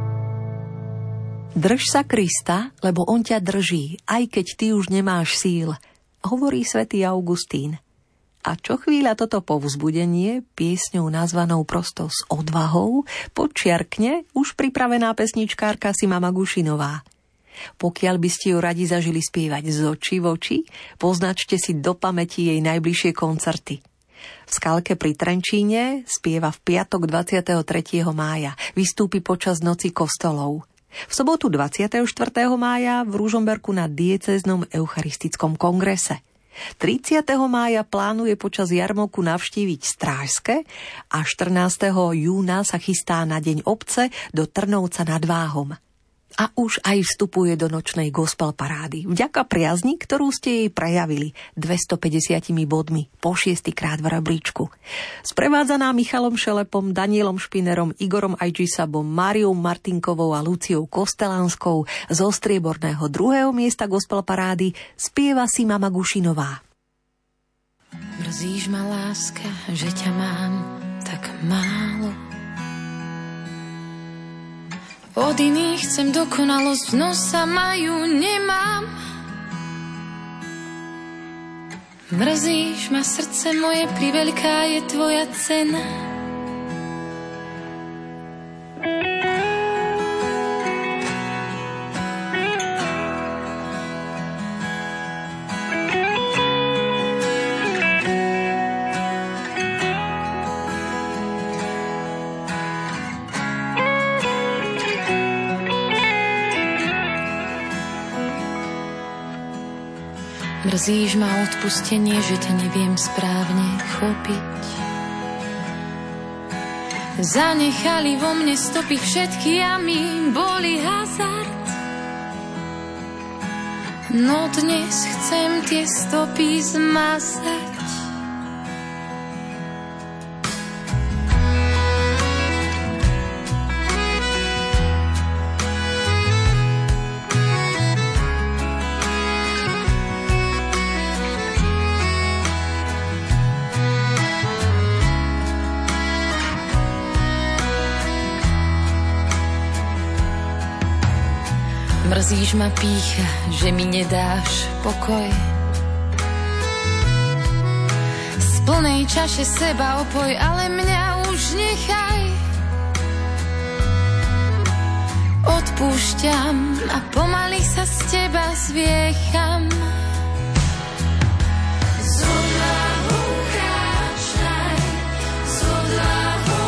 Drž sa Krista, lebo on ťa drží, aj keď ty už nemáš síl, hovorí svätý Augustín. A čo chvíľa toto povzbudenie, piesňou nazvanou prosto s odvahou, podčiarkne už pripravená pesničkárka Sima Magušinová. Pokiaľ by ste ju radi zažili spievať z očí v oči, poznačte si do pamäti jej najbližšie koncerty. V Skalke pri Trenčíne spieva v piatok dvadsiateho tretieho mája, vystúpi počas Noci kostolov. V sobotu dvadsiateho štvrtého mája v Ružomberku na diecéznom eucharistickom kongrese. tridsiateho mája plánuje počas jarmoku navštíviť Strážske a štrnásteho júna sa chystá na Deň obce do Trnovca nad Váhom. A už aj vstupuje do nočnej gospel parády. Vďaka priazni, ktorú ste jej prejavili dvestopäťdesiatimi bodmi po šiestýkrát v rebríčku. Sprevádzaná Michalom Šelepom, Danielom Špinerom, Igorom Ajčisabom, Máriou Martinkovou a Luciou Kostelanskou zo strieborného druhého miesta gospel parády spieva Sima Magušinová. Mrzíš ma, láska, že ťa mám tak málo. Od iných chcem dokonalosť, no sama ju nemám. Mrzíš ma, srdce moje, priveľká je tvoja cena. Mrzíš ma, odpustenie, že ťa neviem správne chopiť. Zanechali vo mne stopy všetky a mi boli hazard. No dnes chcem tie stopy zmazať. Mrzíš ma, pýcha, že mi nedáš pokoj. Z plnej čaše seba opoj, ale mňa už nechaj. Odpúšťam a pomaly sa z teba zviecham. Z odvahou kráčaj, z odvahou.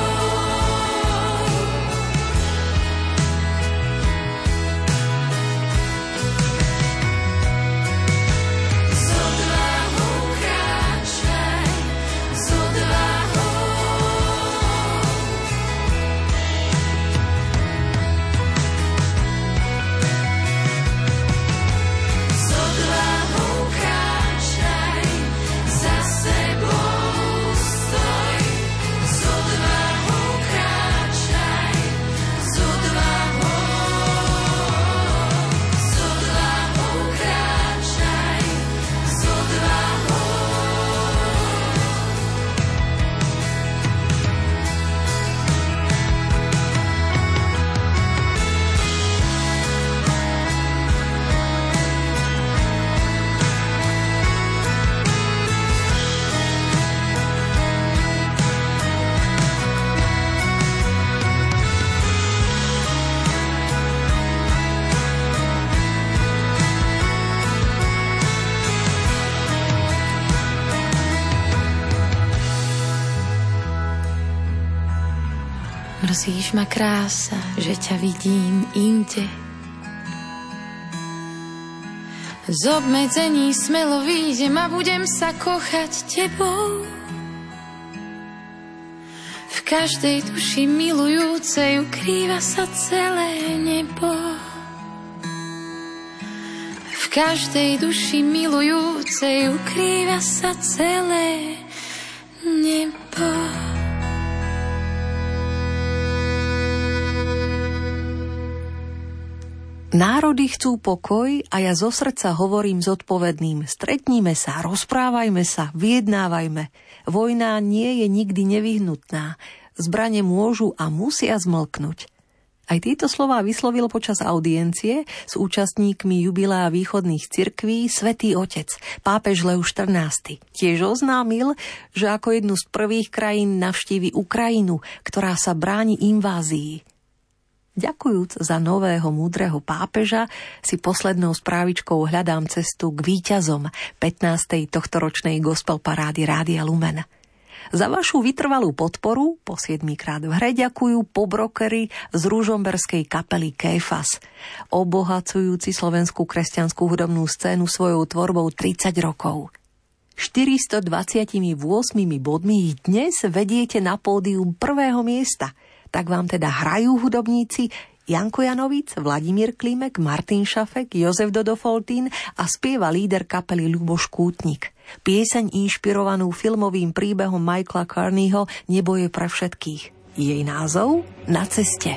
Mrzíš ma krása, že ťa vidím inde. Z obmedzení smelo výjdem a budem sa kochať tebou. V každej duši milujúcej ukrýva sa celé nebo. V každej duši milujúcej ukrýva sa celé nebo. Národy chcú pokoj a ja zo srdca hovorím zodpovedným. Stretníme sa, rozprávajme sa, vyjednávajme. Vojna nie je nikdy nevyhnutná. Zbrane môžu a musia zmlknúť. Aj tieto slová vyslovil počas audiencie s účastníkmi jubilea východných cirkví Svätý Otec, pápež Leus štrnásty. Tiež oznámil, že ako jednu z prvých krajín navštívi Ukrajinu, ktorá sa bráni invázii. Ďakujúc za nového múdreho pápeža, si poslednou správičkou hľadám cestu k víťazom pätnástej tohtoročnej gospel parády Rádia Lumen. Za vašu vytrvalú podporu po siedmikrát v hre ďakujú pobrokery z ružomberskej kapely Kéfas, obohacujúci slovenskú kresťanskú hudobnú scénu svojou tvorbou tridsať rokov. štyristodvadsaťosem bodmi dnes vediete na pódium prvého miesta. Tak vám teda hrajú hudobníci Janko Janovic, Vladimír Klimek, Martin Šafek, Jozef Dodo Foltín a spieva líder kapely Ľuboš Kútnik. Pieseň inšpirovanú filmovým príbehom Michaela Carneyho Nebo je pre všetkých. Jej názov Na ceste.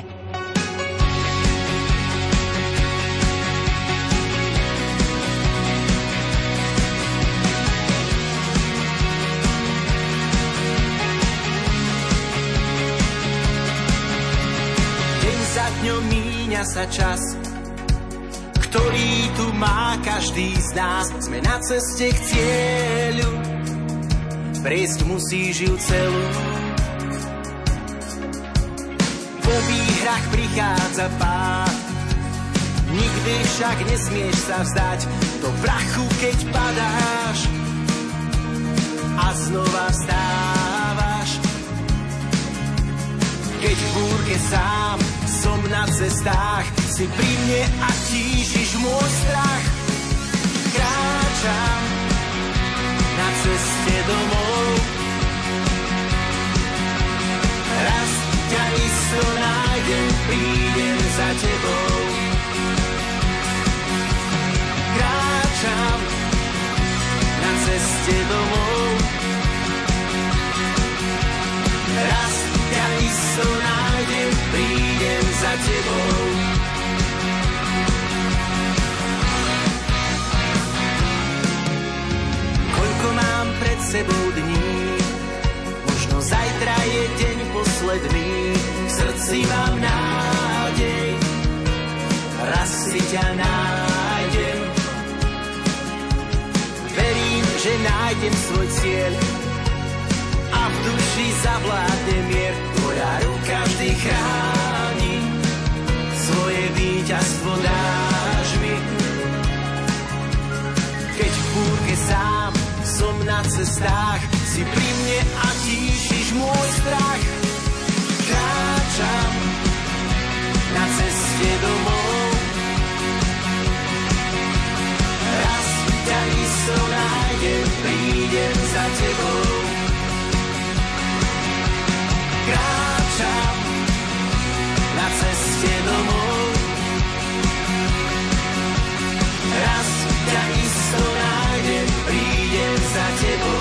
Za dňom míňa sa čas, ktorý tu má každý z nás. Sme na ceste k cieľu, prejsť musíš ju celú. Po výhrach prichádza pád, nikdy však nesmieš sa vzdať. Do prachu, keď padáš a znova vstávaš. Keď v búrke sám som na cestách, si pri mne a tíšiš môj strach. Kráčam na ceste domov, raz ťa isto nájdem, prídem za tebou. Kráčam na ceste domov, raz ťa isto nájdem, prídem za tebou. Koľko mám pred sebou dní, možno zajtra je deň posledný. V srdci mám nádej, raz si ťa nájdem. Verím, že nájdem svoj cieľ a v duši zavládne mier. Tvoja ruka vždy chráni, svoje víťazstvo dáš mi. Keď v búrke sám som na cestách, si pri mne a tíšiš môj strach. Kráčam na ceste domov, raz ťa isto nájdem, prídem za tebou. Kráčam na ceste domov, raz ťa isto nájdem, prídem za tebou.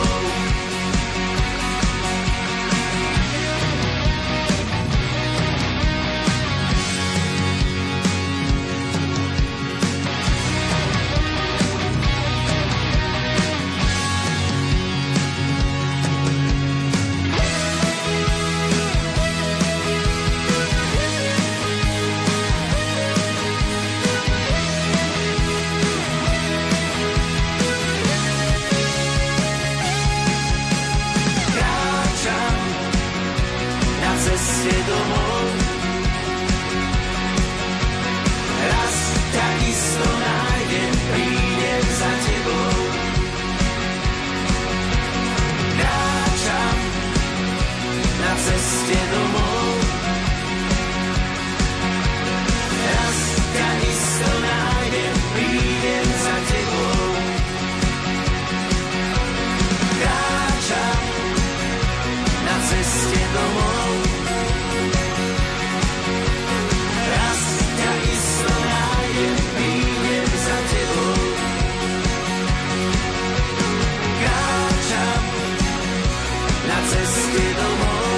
ceste domov.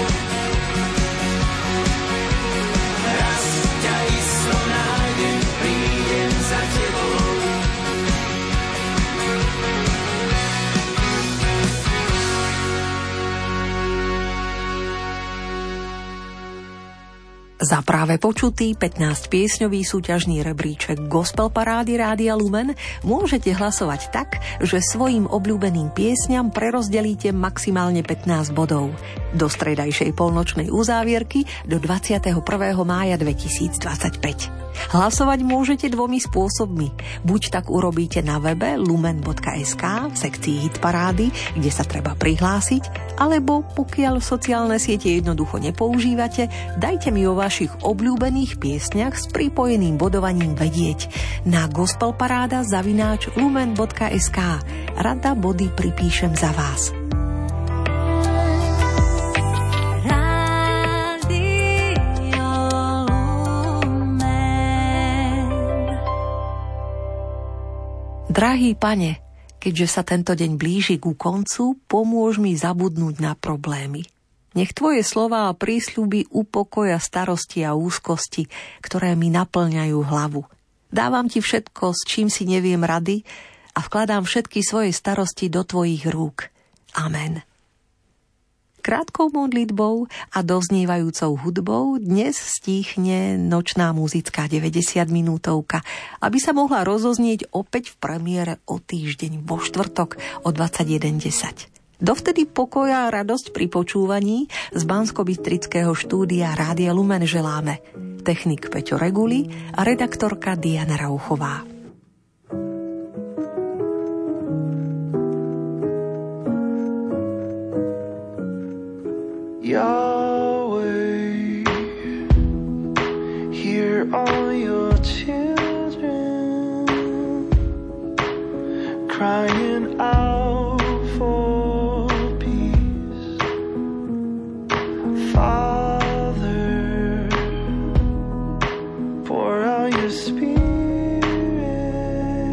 Raz ťa isto nájdem, prídem za tebou. Za práve počutý pätnásťpiesňový súťažný rebríček Gospel Parády Rádia Lumen môžete hlasovať tak, že svojim obľúbeným piesňam prerozdelíte maximálne pätnásť bodov. Do stredajšej polnočnej uzávierky do dvadsiateho prvého mája dvetisícdvadsaťpäť. Hlasovať môžete dvomi spôsobmi. Buď tak urobíte na webe lumen bodka es ká v sekcii Hit Parády, kde sa treba prihlásiť, alebo pokiaľ sociálne siete jednoducho nepoužívate, dajte mi o vašich obľúbených piesňach s pripojeným bodovaním vedieť na gospelparáda zavináč lumen bodka es ká. Rada body pripíšem za vás. Drahý Pane, keďže sa tento deň blíži ku koncu, pomôž mi zabudnúť na problémy. Nech Tvoje slová a prísľuby upokoja starosti a úzkosti, ktoré mi naplňajú hlavu. Dávam Ti všetko, s čím si neviem rady a vkladám všetky svoje starosti do Tvojich rúk. Amen. Krátkou modlitbou a doznievajúcou hudbou dnes stíchne nočná muzická deväťdesiatminútovka, aby sa mohla rozoznieť opäť v premiére o týždeň vo štvrtok o dvadsaťjeden desať. Dovtedy pokoja a radosť pri počúvaní z banskobystrického štúdia Rádia Lumen želáme technik Peťo Reguli a redaktorka Diana Rauchová. Yahweh, hear all your children crying out for peace. Father, pour out your spirit,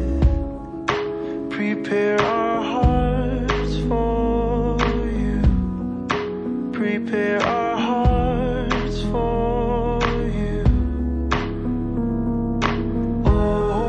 prepare our hearts for you. Prepare our hearts for you. Oh,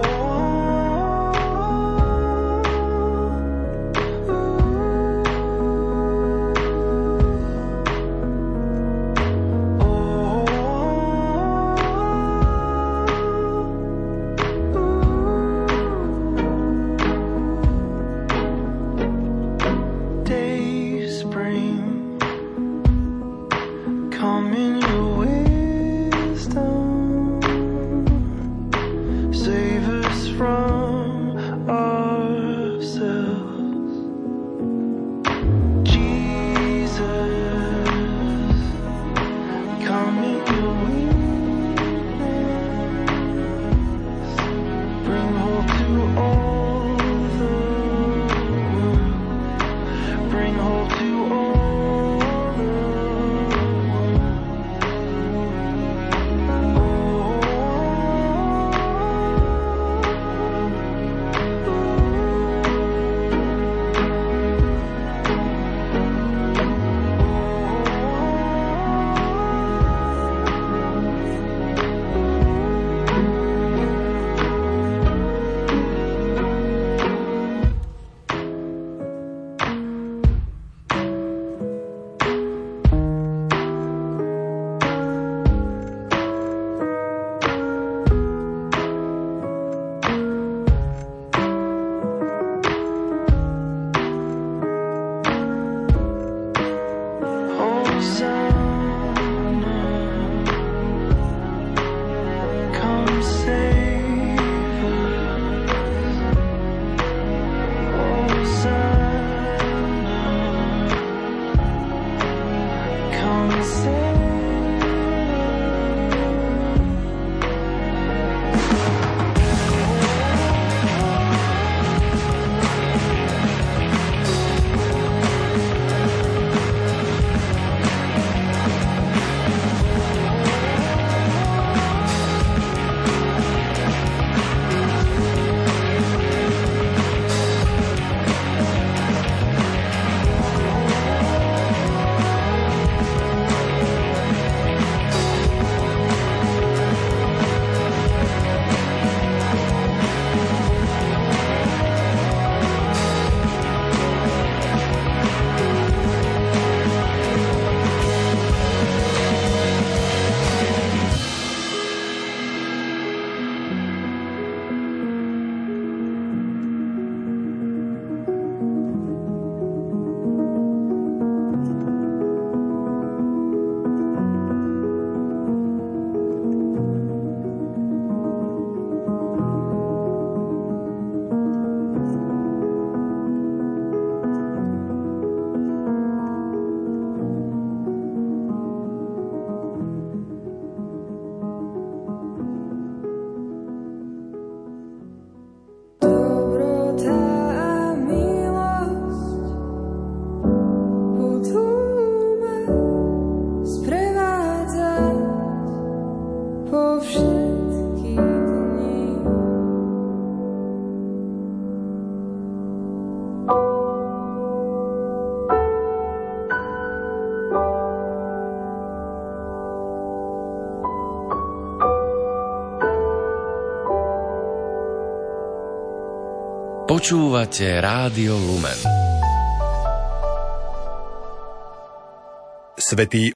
Počúvate Rádio Lumen. Svätý